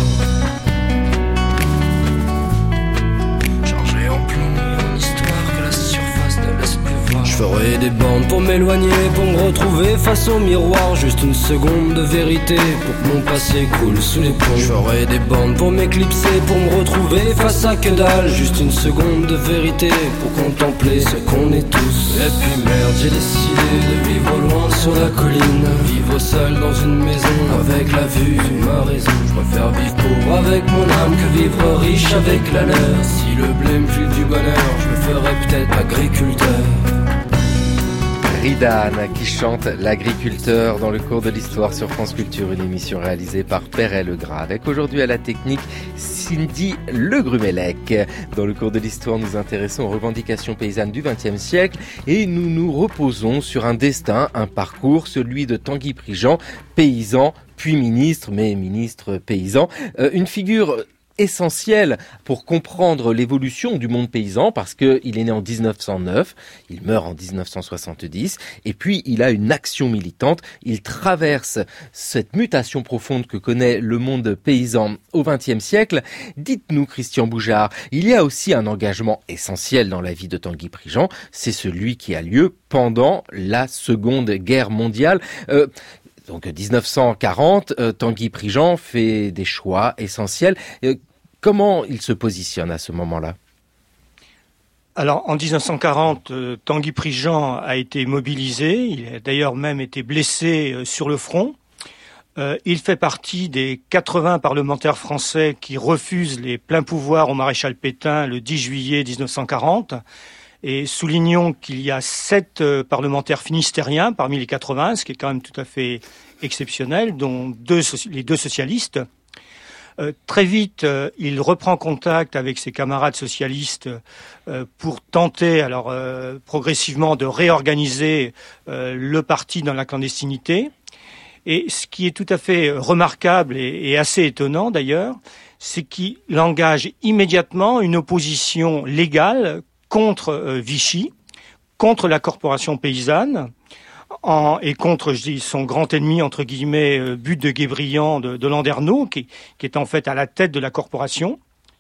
[SPEAKER 10] Je ferai des bandes pour m'éloigner, pour me retrouver face au miroir. Juste une seconde de vérité pour que mon passé coule sous les ponts. Je ferai des bandes pour m'éclipser, pour me retrouver face à que dalle. Juste une seconde de vérité pour contempler ce qu'on est tous. Et puis merde, j'ai décidé de vivre loin sur la colline, vivre seul dans une maison avec la vue sur ma raison. Je préfère vivre pauvre avec mon âme que vivre riche avec la leur. Si le blé me file du bonheur, je me ferai peut-être agriculteur.
[SPEAKER 2] Ridan qui chante l'agriculteur dans le cours de l'histoire sur France Culture, une émission réalisée par Perret Legras avec aujourd'hui à la technique Cindy Le Grumelec. Dans le cours de l'histoire, nous intéressons aux revendications paysannes du vingtième siècle et nous nous reposons sur un destin, un parcours, celui de Tanguy Prigent, paysan puis ministre, mais ministre paysan, euh, une figure essentiel pour comprendre l'évolution du monde paysan parce que il est né en dix-neuf cent neuf, il meurt en dix-neuf cent soixante-dix et puis il a une action militante, il traverse cette mutation profonde que connaît le monde paysan au vingtième siècle. Dites-nous Christian Boujard, il y a aussi un engagement essentiel dans la vie de Tanguy Prigent, c'est celui qui a lieu pendant la Seconde Guerre mondiale. Euh, Donc dix-neuf cent quarante, euh, Tanguy Prigent fait des choix essentiels. Euh, comment il se positionne à ce moment-là?
[SPEAKER 3] Alors en dix-neuf cent quarante, euh, Tanguy Prigent a été mobilisé. Il a d'ailleurs même été blessé euh, sur le front. Euh, il fait partie des quatre-vingts parlementaires français qui refusent les pleins pouvoirs au maréchal Pétain le dix juillet dix-neuf cent quarante. Et soulignons qu'il y a sept euh, parlementaires finistériens parmi les quatre-vingts, ce qui est quand même tout à fait exceptionnel, dont deux, les deux socialistes. Euh, très vite, euh, il reprend contact avec ses camarades socialistes euh, pour tenter, alors euh, progressivement, de réorganiser euh, le parti dans la clandestinité. Et ce qui est tout à fait remarquable et, et assez étonnant d'ailleurs, c'est qu'il engage immédiatement une opposition légale contre euh, Vichy, contre la corporation paysanne, en, et contre, je dis, son grand ennemi, entre guillemets, euh, But de Guébriant de, de Landerneau, qui, qui est en fait à la tête de la corporation.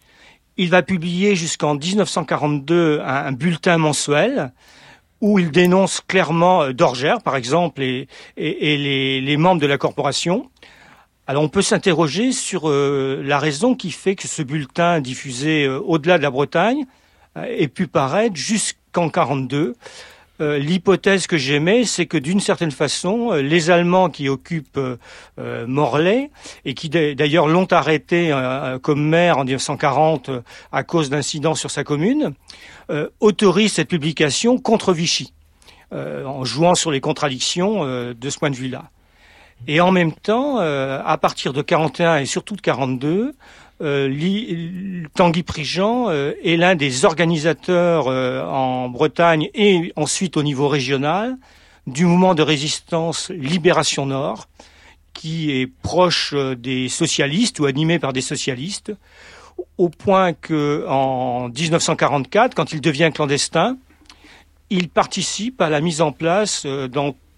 [SPEAKER 3] Il va publier jusqu'en dix-neuf cent quarante-deux un, un bulletin mensuel où il dénonce clairement euh, Dorgère, par exemple, et, et, et les, les membres de la corporation. Alors on peut s'interroger sur euh, la raison qui fait que ce bulletin diffusé euh, au-delà de la Bretagne ait pu paraître jusqu'en quarante-deux. Euh, l'hypothèse que j'émets, c'est que d'une certaine façon, euh, les Allemands qui occupent euh, Morlaix, et qui d'ailleurs l'ont arrêté euh, comme maire en dix-neuf cent quarante euh, à cause d'incidents sur sa commune, euh, autorisent cette publication contre Vichy, euh, en jouant sur les contradictions euh, de ce point de vue-là. Et en même temps, euh, à partir de quarante et un et surtout de quarante-deux, Euh, Tanguy Prigent euh, est l'un des organisateurs euh, en Bretagne et ensuite au niveau régional du mouvement de résistance Libération Nord, qui est proche euh, des socialistes ou animé par des socialistes, au point que en dix-neuf cent quarante-quatre, quand il devient clandestin, il participe à la mise en place euh, dans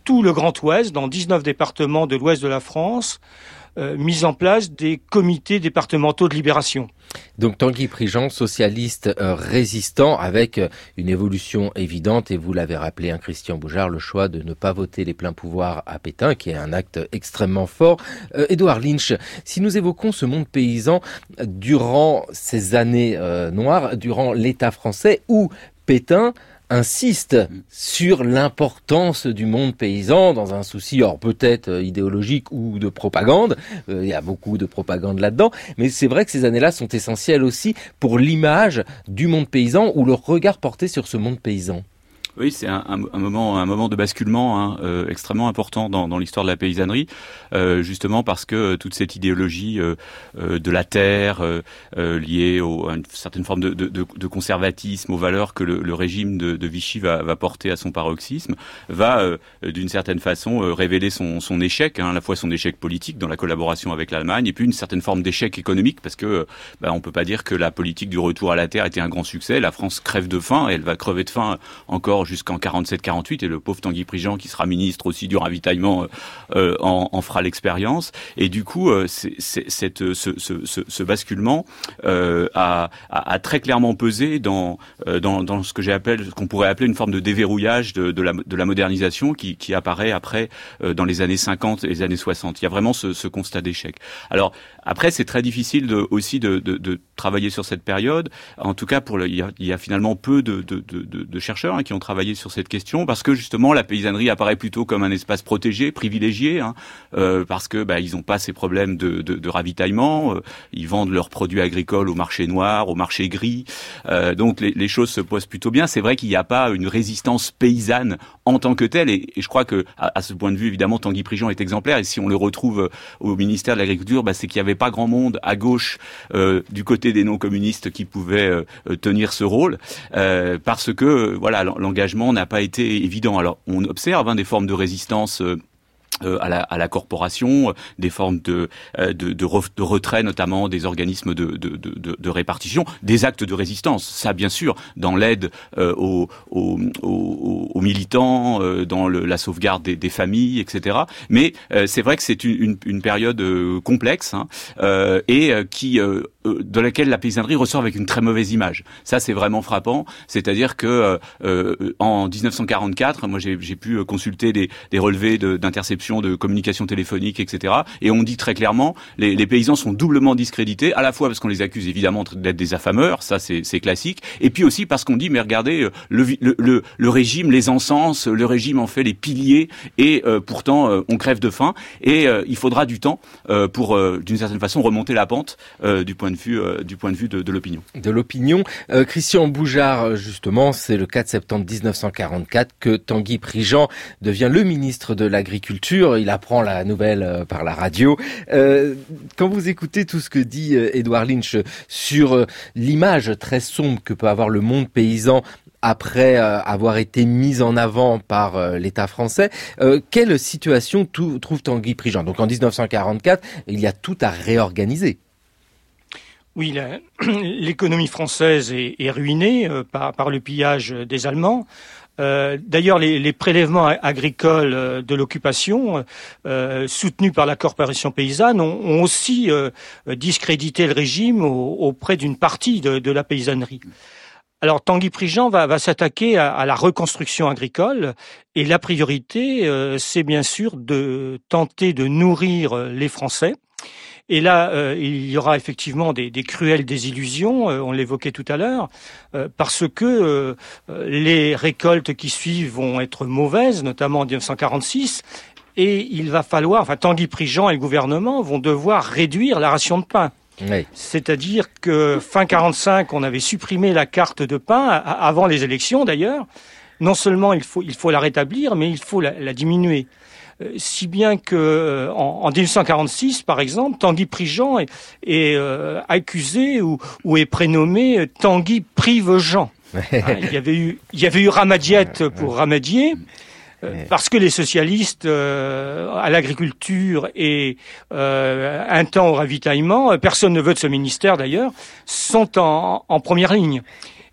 [SPEAKER 3] tout le Grand Ouest, dans dix-neuf départements de l'ouest de la France, euh, mis en place des comités départementaux de libération.
[SPEAKER 2] Donc Tanguy Prigent, socialiste euh, résistant, avec euh, une évolution évidente, et vous l'avez rappelé, hein, Christian Boujard, le choix de ne pas voter les pleins pouvoirs à Pétain, qui est un acte extrêmement fort. Euh, Édouard Lynch, si nous évoquons ce monde paysan durant ces années euh, noires, durant l'État français, où Pétain insiste sur l'importance du monde paysan dans un souci, or peut-être idéologique ou de propagande, euh, il y a beaucoup de propagande là-dedans, mais c'est vrai que ces années-là sont essentielles aussi pour l'image du monde paysan ou le regard porté sur ce monde paysan.
[SPEAKER 4] Oui, c'est un, un, un moment, un moment de basculement hein, euh, extrêmement important dans, dans l'histoire de la paysannerie, euh, justement parce que toute cette idéologie euh, euh, de la terre euh, euh, liée au, à une certaine forme de, de, de conservatisme, aux valeurs que le, le régime de, de Vichy va, va porter à son paroxysme, va euh, d'une certaine façon euh, révéler son, son échec, hein, à la fois son échec politique dans la collaboration avec l'Allemagne, et puis une certaine forme d'échec économique, parce que bah, on peut pas dire que la politique du retour à la terre était un grand succès. La France crève de faim, et elle va crever de faim encore jusqu'en quarante-sept quarante-huit, et le pauvre Tanguy Prigent, qui sera ministre aussi du ravitaillement, euh, en, en fera l'expérience. Et du coup, euh, c'est, c'est, cette, ce, ce, ce, ce basculement euh, a, a, a très clairement pesé dans, euh, dans, dans ce que j'ai appelé, ce qu'on pourrait appeler une forme de déverrouillage de, de, la, de la modernisation qui, qui apparaît après euh, dans les années cinquante et les années soixante. Il y a vraiment ce, ce constat d'échec. Alors après, c'est très difficile de, aussi de, de, de travailler sur cette période. En tout cas, pour le, il, y a, il y a finalement peu de, de, de, de chercheurs hein, qui ont travaillé sur cette question, parce que justement la paysannerie apparaît plutôt comme un espace protégé, privilégié, hein, euh, parce que bah, ils n'ont pas ces problèmes de, de, de ravitaillement, euh, ils vendent leurs produits agricoles au marché noir, au marché gris, euh, donc les, les choses se posent plutôt bien. C'est vrai qu'il n'y a pas une résistance paysanne en tant que telle, et, et je crois que à, à ce point de vue, évidemment, Tanguy Prigent est exemplaire, et si on le retrouve au ministère de l'Agriculture, bah, c'est qu'il n'y avait pas grand monde à gauche euh, du côté des non-communistes qui pouvait euh, tenir ce rôle, euh, parce que voilà, l'engagement n'a pas été évident. Alors, on observe hein, des formes de résistance euh, Euh, à, la, à la corporation, des formes de, euh, de, de, re, de retrait, notamment des organismes de, de, de, de répartition, des actes de résistance, ça bien sûr, dans l'aide euh, aux, aux, aux, aux militants, euh, dans le, la sauvegarde des, des familles, et cetera. Mais euh, c'est vrai que c'est une, une, une période euh, complexe hein, euh, et euh, qui euh, de laquelle la paysannerie ressort avec une très mauvaise image. Ça, c'est vraiment frappant. C'est-à-dire que euh, en dix-neuf cent quarante-quatre, moi j'ai, j'ai pu consulter des, des relevés de, d'interception de communication téléphonique, et cetera. Et on dit très clairement, les, les paysans sont doublement discrédités, à la fois parce qu'on les accuse évidemment d'être des affameurs, ça c'est, c'est classique, et puis aussi parce qu'on dit, mais regardez, le, le, le, le régime les encense, le régime en fait les piliers, et euh, pourtant euh, on crève de faim, et euh, il faudra du temps euh, pour, euh, d'une certaine façon, remonter la pente euh, du point de vue, euh, du point de vue de, de l'opinion.
[SPEAKER 2] De l'opinion. Euh, Christian Boujard, justement, c'est le quatre septembre dix-neuf cent quarante-quatre que Tanguy Prigent devient le ministre de l'Agriculture. Il apprend la nouvelle euh, par la radio. Euh, quand vous écoutez tout ce que dit euh, Édouard Lynch sur euh, l'image très sombre que peut avoir le monde paysan après euh, avoir été mis en avant par euh, l'État français, euh, quelle situation tout, trouve Tanguy Prigent ? Donc en dix-neuf cent quarante-quatre, il y a tout à réorganiser.
[SPEAKER 3] Oui, la, l'économie française est, est ruinée euh, par, par le pillage des Allemands. Euh, d'ailleurs, les, les prélèvements agricoles de l'occupation, euh, soutenus par la corporation paysanne, ont, ont aussi euh, discrédité le régime au, auprès d'une partie de, de la paysannerie. Alors, Tanguy Prigent va, va s'attaquer à, à la reconstruction agricole, et la priorité, euh, c'est bien sûr de tenter de nourrir les Français. Et là, euh, il y aura effectivement des, des cruelles désillusions, euh, on l'évoquait tout à l'heure, euh, parce que euh, les récoltes qui suivent vont être mauvaises, notamment en dix-neuf cent quarante-six, et il va falloir, enfin Tanguy Prigent et le gouvernement vont devoir réduire la ration de pain. Oui. C'est-à-dire que fin quarante-cinq, on avait supprimé la carte de pain, avant les élections d'ailleurs. Non seulement il faut, il faut la rétablir, mais il faut la, la diminuer. Si bien que en, en dix-neuf cent quarante-six, par exemple, Tanguy Prigent est, est euh, accusé ou, ou est prénommé Tanguy Prive-Jean. il y avait eu, il y avait eu Ramadiette pour Ramadier. Euh, parce que les socialistes euh, à l'agriculture et euh, un temps au ravitaillement, personne ne veut de ce ministère d'ailleurs, sont en, en première ligne.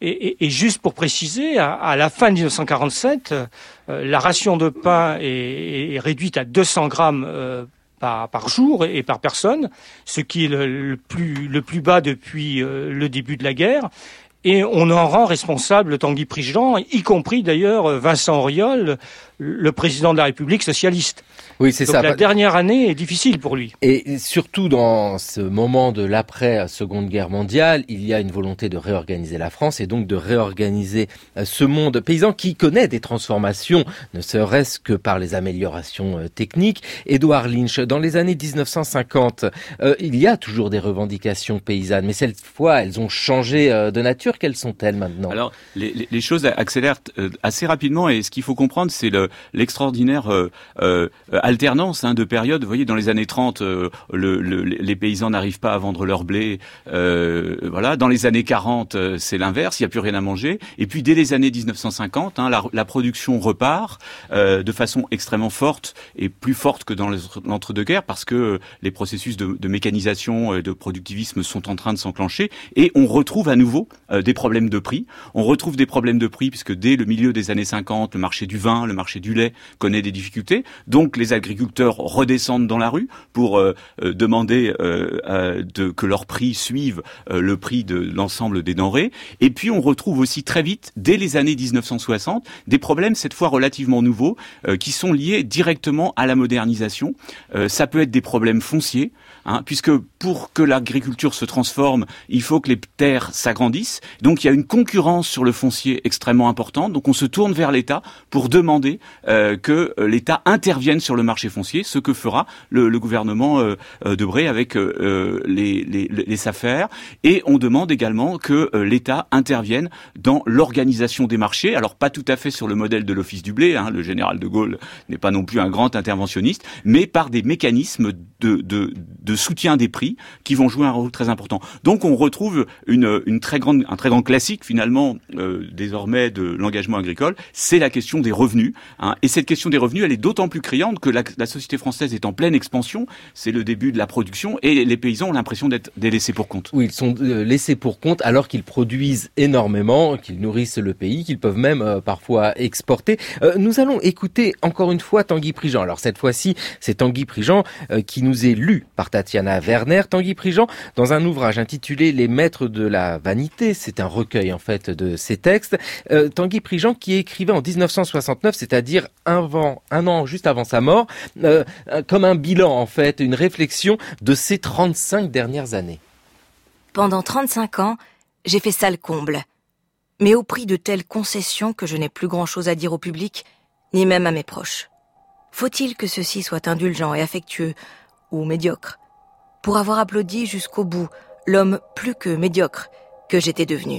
[SPEAKER 3] Et, et, et juste pour préciser, à, à la fin de dix-neuf cent quarante-sept, euh, la ration de pain est, est réduite à deux cents grammes euh, par, par jour et par personne, ce qui est le, le, plus, le plus bas depuis euh, le début de la guerre. Et on en rend responsable Tanguy Prigent, y compris d'ailleurs Vincent Auriol, le président de la République socialiste.
[SPEAKER 2] Oui, c'est
[SPEAKER 3] Donc
[SPEAKER 2] ça.
[SPEAKER 3] la dernière année est difficile pour lui.
[SPEAKER 2] Et surtout dans ce moment de l'après-Seconde Guerre mondiale, il y a une volonté de réorganiser la France et donc de réorganiser ce monde paysan qui connaît des transformations, ne serait-ce que par les améliorations techniques. Édouard Lynch, dans les années dix-neuf cent cinquante, euh, il y a toujours des revendications paysannes, mais cette fois, elles ont changé de nature. Quelles sont-elles maintenant ?
[SPEAKER 4] Alors, les, les choses accélèrent assez rapidement et ce qu'il faut comprendre, c'est le, l'extraordinaire euh, euh, alternance hein, de périodes. Vous voyez, dans les années trente, euh, le, le, les paysans n'arrivent pas à vendre leur blé. Euh, voilà. Dans les années quarante, euh, c'est l'inverse, il n'y a plus rien à manger. Et puis, dès les années dix-neuf cent cinquante, hein, la, la production repart euh, de façon extrêmement forte et plus forte que dans l'entre-deux-guerres parce que les processus de, de mécanisation et de productivisme sont en train de s'enclencher et on retrouve à nouveau euh, des problèmes de prix. On retrouve des problèmes de prix puisque dès le milieu des années cinquante, le marché du vin, le marché du lait connaît des difficultés. Donc les agriculteurs redescendent dans la rue pour euh, euh, demander euh, euh, de, que leur prix suive euh, le prix de l'ensemble des denrées. Et puis on retrouve aussi très vite, dès les années dix-neuf cent soixante, des problèmes cette fois relativement nouveaux euh, qui sont liés directement à la modernisation. Euh, ça peut être des problèmes fonciers, hein, puisque pour que l'agriculture se transforme, il faut que les terres s'agrandissent. Donc il y a une concurrence sur le foncier extrêmement importante. Donc on se tourne vers l'État pour demander euh, que l'État intervienne sur le marché foncier, ce que fera le, le gouvernement euh, de Bré avec euh, les, les, les SAFER. Et on demande également que euh, l'État intervienne dans l'organisation des marchés. Alors pas tout à fait sur le modèle de l'Office du blé, hein, le général de Gaulle n'est pas non plus un grand interventionniste, mais par des mécanismes de, de, de soutien des prix qui vont jouer un rôle très important. Donc on retrouve une, une très grande, un très grand classique finalement euh, désormais de l'engagement agricole, c'est la question des revenus. Hein. Et cette question des revenus, elle est d'autant plus criante que la, la société française est en pleine expansion, c'est le début de la production et les paysans ont l'impression d'être des laissés pour compte.
[SPEAKER 2] Oui, ils sont euh, laissés pour compte alors qu'ils produisent énormément, qu'ils nourrissent le pays, qu'ils peuvent même euh, parfois exporter. Euh, nous allons écouter encore une fois Tanguy Prigent. Alors cette fois-ci, c'est Tanguy Prigent euh, qui nous est lu par Tatiana Werner. Tanguy Prigent, dans un ouvrage intitulé Les Maîtres de la Vanité, c'est un recueil en fait de ses textes. Euh, Tanguy Prigent qui écrivait en dix-neuf cent soixante-neuf, c'est-à-dire un, vent, un an juste avant sa mort, euh, comme un bilan en fait, une réflexion de ces trente-cinq dernières années.
[SPEAKER 11] Pendant trente-cinq ans, j'ai fait sale comble, mais au prix de telles concessions que je n'ai plus grand-chose à dire au public, ni même à mes proches. Faut-il que ceux-ci soient indulgents et affectueux, ou médiocres, pour avoir applaudi jusqu'au bout l'homme plus que médiocre que j'étais devenu.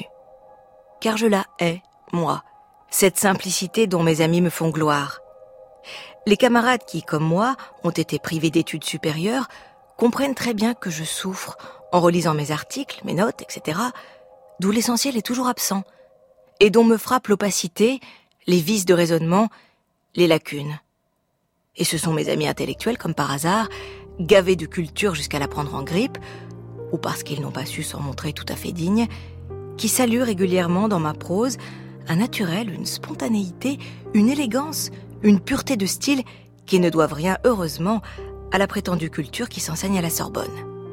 [SPEAKER 11] Car je la hais, moi, cette simplicité dont mes amis me font gloire. Les camarades qui, comme moi, ont été privés d'études supérieures, comprennent très bien que je souffre en relisant mes articles, mes notes, et cetera, d'où l'essentiel est toujours absent, et dont me frappe l'opacité, les vices de raisonnement, les lacunes. Et ce sont mes amis intellectuels, comme par hasard, gavés de culture jusqu'à la prendre en grippe, ou parce qu'ils n'ont pas su s'en montrer tout à fait dignes, qui saluent régulièrement dans ma prose un naturel, une spontanéité, une élégance, une pureté de style qui ne doivent rien, heureusement, à la prétendue culture qui s'enseigne à la Sorbonne.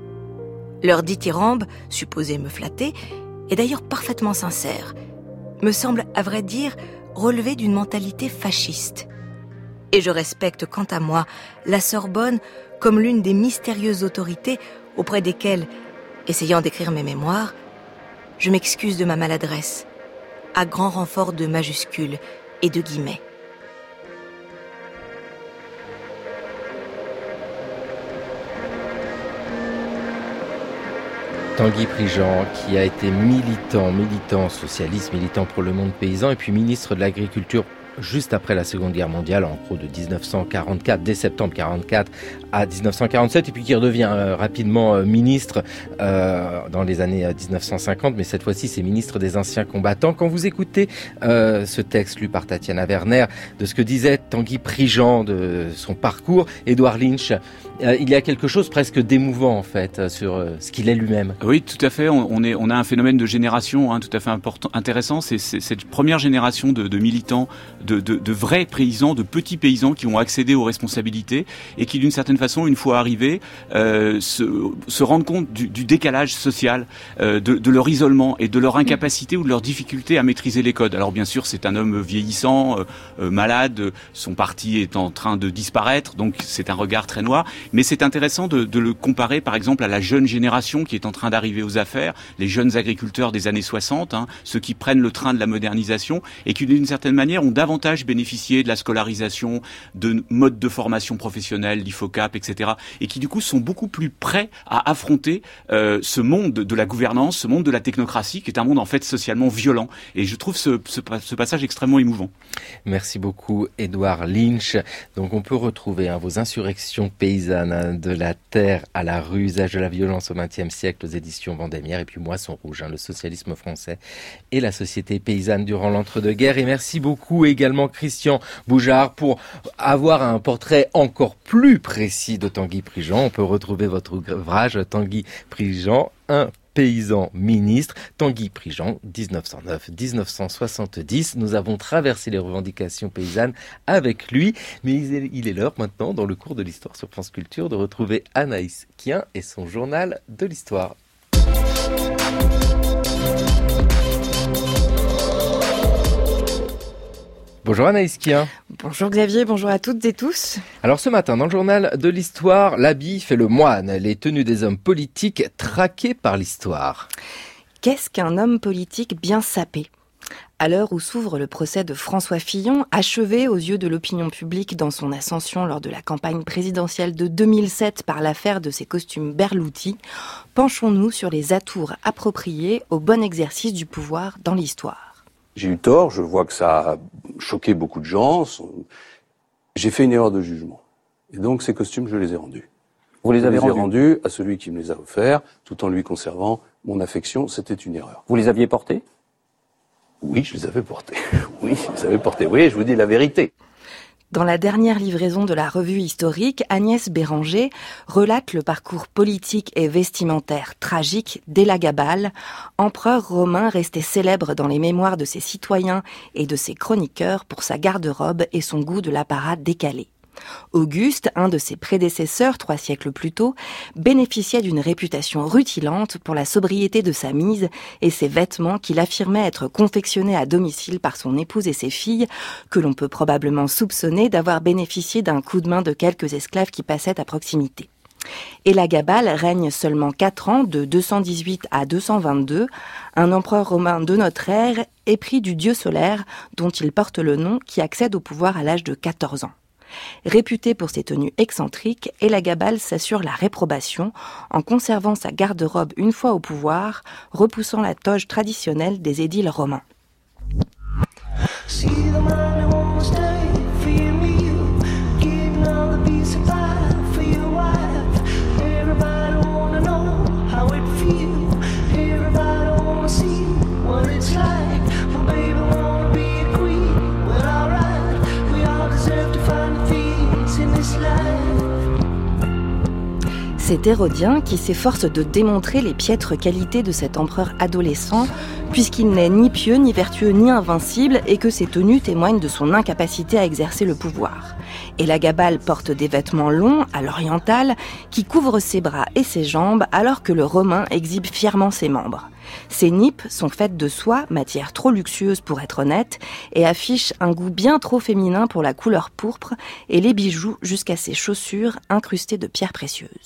[SPEAKER 11] Leur dithyrambe, supposé me flatter, est d'ailleurs parfaitement sincère, me semble, à vrai dire, relever d'une mentalité fasciste. Et je respecte, quant à moi, la Sorbonne comme l'une des mystérieuses autorités auprès desquelles, essayant d'écrire mes mémoires, je m'excuse de ma maladresse, à grand renfort de majuscules et de guillemets.
[SPEAKER 2] Tanguy Prigent, qui a été militant, militant socialiste, militant pour le monde paysan, et puis ministre de l'Agriculture juste après la Seconde Guerre mondiale, en gros de dix-neuf cent quarante-quatre, dès septembre quarante-quatre à dix-neuf cent quarante-sept, et puis qui redevient euh, rapidement euh, ministre euh, dans les années euh, dix-neuf cent cinquante, mais cette fois-ci c'est ministre des anciens combattants. Quand vous écoutez euh, ce texte lu par Tatiana Werner, de ce que disait Tanguy Prigent, de son parcours, Édouard Lynch, euh, il y a quelque chose presque d'émouvant en fait sur euh, ce qu'il est lui-même.
[SPEAKER 4] Oui, tout à fait. On, on, est, on a un phénomène de génération hein, tout à fait important, intéressant. C'est, c'est cette première génération de, de militants, de, de, de vrais paysans, de petits paysans qui ont accédé aux responsabilités et qui, d'une certaine façon, une fois arrivés, euh, se, se rendent compte du, du décalage social, euh, de, de leur isolement et de leur incapacité ou de leur difficulté à maîtriser les codes. Alors bien sûr, c'est un homme vieillissant, euh, euh, malade, son parti est en train de disparaître, donc c'est un regard très noir. Mais c'est intéressant de, de le comparer, par exemple, à la jeune génération qui est en train d'arriver aux affaires, les jeunes agriculteurs des années soixante, hein, ceux qui prennent le train de la modernisation et qui, d'une certaine manière, ont davantage bénéficié de la scolarisation, de modes de formation professionnelle, l'I F O C A P, et cetera, et qui, du coup, sont beaucoup plus prêts à affronter euh, ce monde de la gouvernance, ce monde de la technocratie, qui est un monde, en fait, socialement violent. Et je trouve ce, ce, ce passage extrêmement émouvant.
[SPEAKER 2] Merci beaucoup, Édouard Lynch. Donc, on peut retrouver hein, vos insurrections paysannes hein, de la terre à la rue, usage de la violence au vingtième siècle aux éditions Vendémiaire, et puis Moisson Rouge, hein, le socialisme français et la société paysanne durant l'entre-deux-guerres. Et merci beaucoup également Christian Boujard pour avoir un portrait encore plus précis de Tanguy Prigent. On peut retrouver votre ouvrage Tanguy Prigent, un paysan ministre, Tanguy Prigent, dix-neuf cent neuf à dix-neuf cent soixante-dix. Nous avons traversé les revendications paysannes avec lui, mais il est l'heure maintenant, dans le cours de l'histoire sur France Culture, de retrouver Anaïs Kien et son journal de l'histoire. Bonjour Anaïs Kien.
[SPEAKER 12] Bonjour Xavier, bonjour à toutes et tous.
[SPEAKER 2] Alors ce matin, dans le journal de l'histoire, l'habit fait le moine, les tenues des hommes politiques traqués par l'histoire.
[SPEAKER 12] Qu'est-ce qu'un homme politique bien sapé ? À l'heure où s'ouvre le procès de François Fillon, achevé aux yeux de l'opinion publique dans son ascension lors de la campagne présidentielle de deux mille sept par l'affaire de ses costumes Berluti, penchons-nous sur les atours appropriés au bon exercice du pouvoir dans l'histoire.
[SPEAKER 13] J'ai eu tort, je vois que ça a choqué beaucoup de gens. J'ai fait une erreur de jugement. Et donc ces costumes, je les ai rendus.
[SPEAKER 14] Vous les avez
[SPEAKER 13] rendus ? Je les ai
[SPEAKER 14] rendus
[SPEAKER 13] rendus à celui qui me les a offerts, tout en lui conservant mon affection. C'était une erreur.
[SPEAKER 14] Vous les aviez portés ?
[SPEAKER 13] Oui, je les avais portés. Oui, je les avais portés. Oui, je vous dis la vérité.
[SPEAKER 12] Dans la dernière livraison de la revue historique, Agnès Béranger relate le parcours politique et vestimentaire tragique d'Élagabal, empereur romain resté célèbre dans les mémoires de ses citoyens et de ses chroniqueurs pour sa garde-robe et son goût de l'apparat décalé. Auguste, un de ses prédécesseurs trois siècles plus tôt, bénéficiait d'une réputation rutilante pour la sobriété de sa mise et ses vêtements qu'il affirmait être confectionnés à domicile par son épouse et ses filles, que l'on peut probablement soupçonner d'avoir bénéficié d'un coup de main de quelques esclaves qui passaient à proximité. Élagabal règne seulement quatre ans, de deux cent dix-huit à deux cent vingt-deux, un empereur romain de notre ère, épris du dieu solaire dont il porte le nom, qui accède au pouvoir à l'âge de quatorze ans. Réputé pour ses tenues excentriques, Élagabal s'assure la réprobation en conservant sa garde-robe une fois au pouvoir, repoussant la toge traditionnelle des édiles romains. C'est Hérodien qui s'efforce de démontrer les piètres qualités de cet empereur adolescent, puisqu'il n'est ni pieux, ni vertueux, ni invincible, et que ses tenues témoignent de son incapacité à exercer le pouvoir. Élagabal porte des vêtements longs, à l'orientale, qui couvrent ses bras et ses jambes, alors que le romain exhibe fièrement ses membres. Ses nippes sont faites de soie, matière trop luxueuse pour être honnête, et affichent un goût bien trop féminin pour la couleur pourpre, et les bijoux jusqu'à ses chaussures incrustées de pierres précieuses.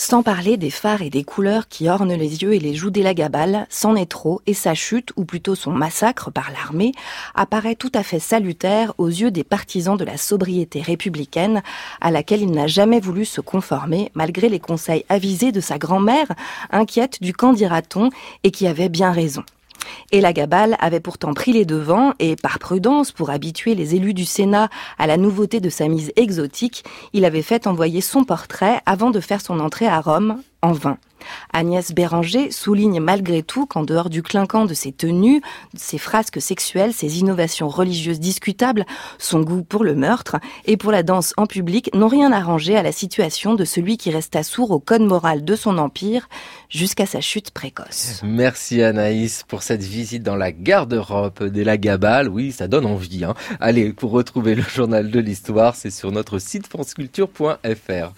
[SPEAKER 12] Sans parler des phares et des couleurs qui ornent les yeux et les joues d'Elagabal, c'en est trop, et sa chute, ou plutôt son massacre par l'armée, apparaît tout à fait salutaire aux yeux des partisans de la sobriété républicaine, à laquelle il n'a jamais voulu se conformer, malgré les conseils avisés de sa grand-mère, inquiète du qu'en dira-t-on, et qui avait bien raison. Elagabal avait pourtant pris les devants et, par prudence, pour habituer les élus du Sénat à la nouveauté de sa mise exotique, il avait fait envoyer son portrait avant de faire son entrée à Rome, en vain. Agnès Béranger souligne malgré tout qu'en dehors du clinquant de ses tenues, ses frasques sexuelles, ses innovations religieuses discutables, son goût pour le meurtre et pour la danse en public n'ont rien arrangé à la situation de celui qui resta sourd au code moral de son empire jusqu'à sa chute précoce.
[SPEAKER 2] Merci Anaïs pour cette visite dans la garde-robe d'Elagabal. Oui, ça donne envie, hein. Allez, pour retrouver le journal de l'histoire, c'est sur notre site franceculture point f r.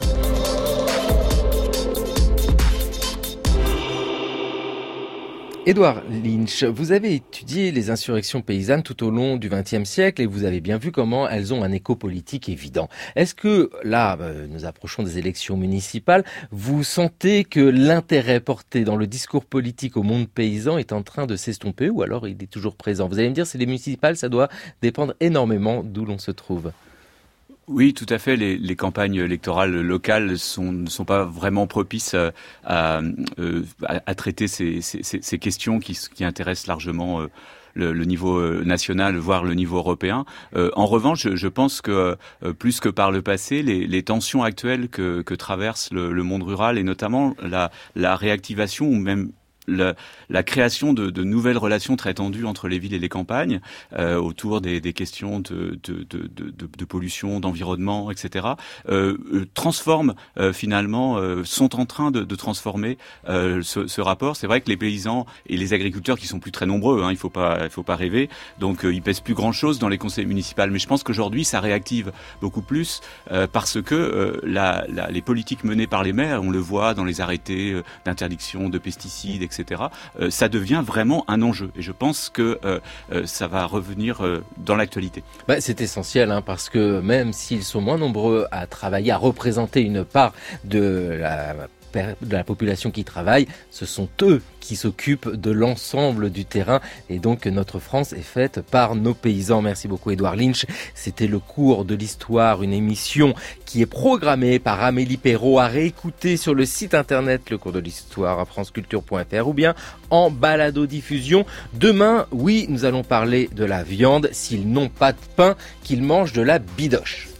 [SPEAKER 2] Édouard Lynch, vous avez étudié les insurrections paysannes tout au long du vingtième siècle et vous avez bien vu comment elles ont un écho politique évident. Est-ce que, là, nous approchons des élections municipales, vous sentez que l'intérêt porté dans le discours politique au monde paysan est en train de s'estomper ou alors il est toujours présent? Vous allez me dire, c'est les municipales, ça doit dépendre énormément d'où l'on se trouve.
[SPEAKER 4] Oui, tout à fait. Les, les campagnes électorales locales sont, ne sont pas vraiment propices à, à, à traiter ces, ces, ces questions qui, qui intéressent largement le, le niveau national, voire le niveau européen. Euh, en revanche, je, je pense que euh, plus que par le passé, les, les tensions actuelles que, que traverse le, le monde rural et notamment la, la réactivation ou même La, la création de, de nouvelles relations très tendues entre les villes et les campagnes euh, autour des, des questions de, de, de, de, de pollution, d'environnement, et cetera. Euh, transforment euh, finalement, euh, sont en train de, de transformer euh, ce, ce rapport. C'est vrai que les paysans et les agriculteurs qui sont plus très nombreux, hein, il faut pas, il faut pas rêver. Donc euh, ils pèsent plus grand chose dans les conseils municipaux. Mais je pense qu'aujourd'hui ça réactive beaucoup plus euh, parce que euh, la, la, les politiques menées par les maires, on le voit dans les arrêtés euh, d'interdiction de pesticides, et cetera. et cetera, euh, ça devient vraiment un enjeu. Et je pense que euh, euh, ça va revenir euh, dans l'actualité.
[SPEAKER 2] Bah, c'est essentiel, hein, parce que même s'ils sont moins nombreux à travailler, à représenter une part de la, de la population qui travaille, ce sont eux qui s'occupent de l'ensemble du terrain et donc notre France est faite par nos paysans. Merci beaucoup Édouard Lynch. C'était le cours de l'histoire, une émission qui est programmée par Amélie Perrault à réécouter sur le site internet le cours de l'histoire à franceculture point f r ou bien en balado-diffusion. Demain, oui, nous allons parler de la viande. S'ils n'ont pas de pain, qu'ils mangent de la bidoche.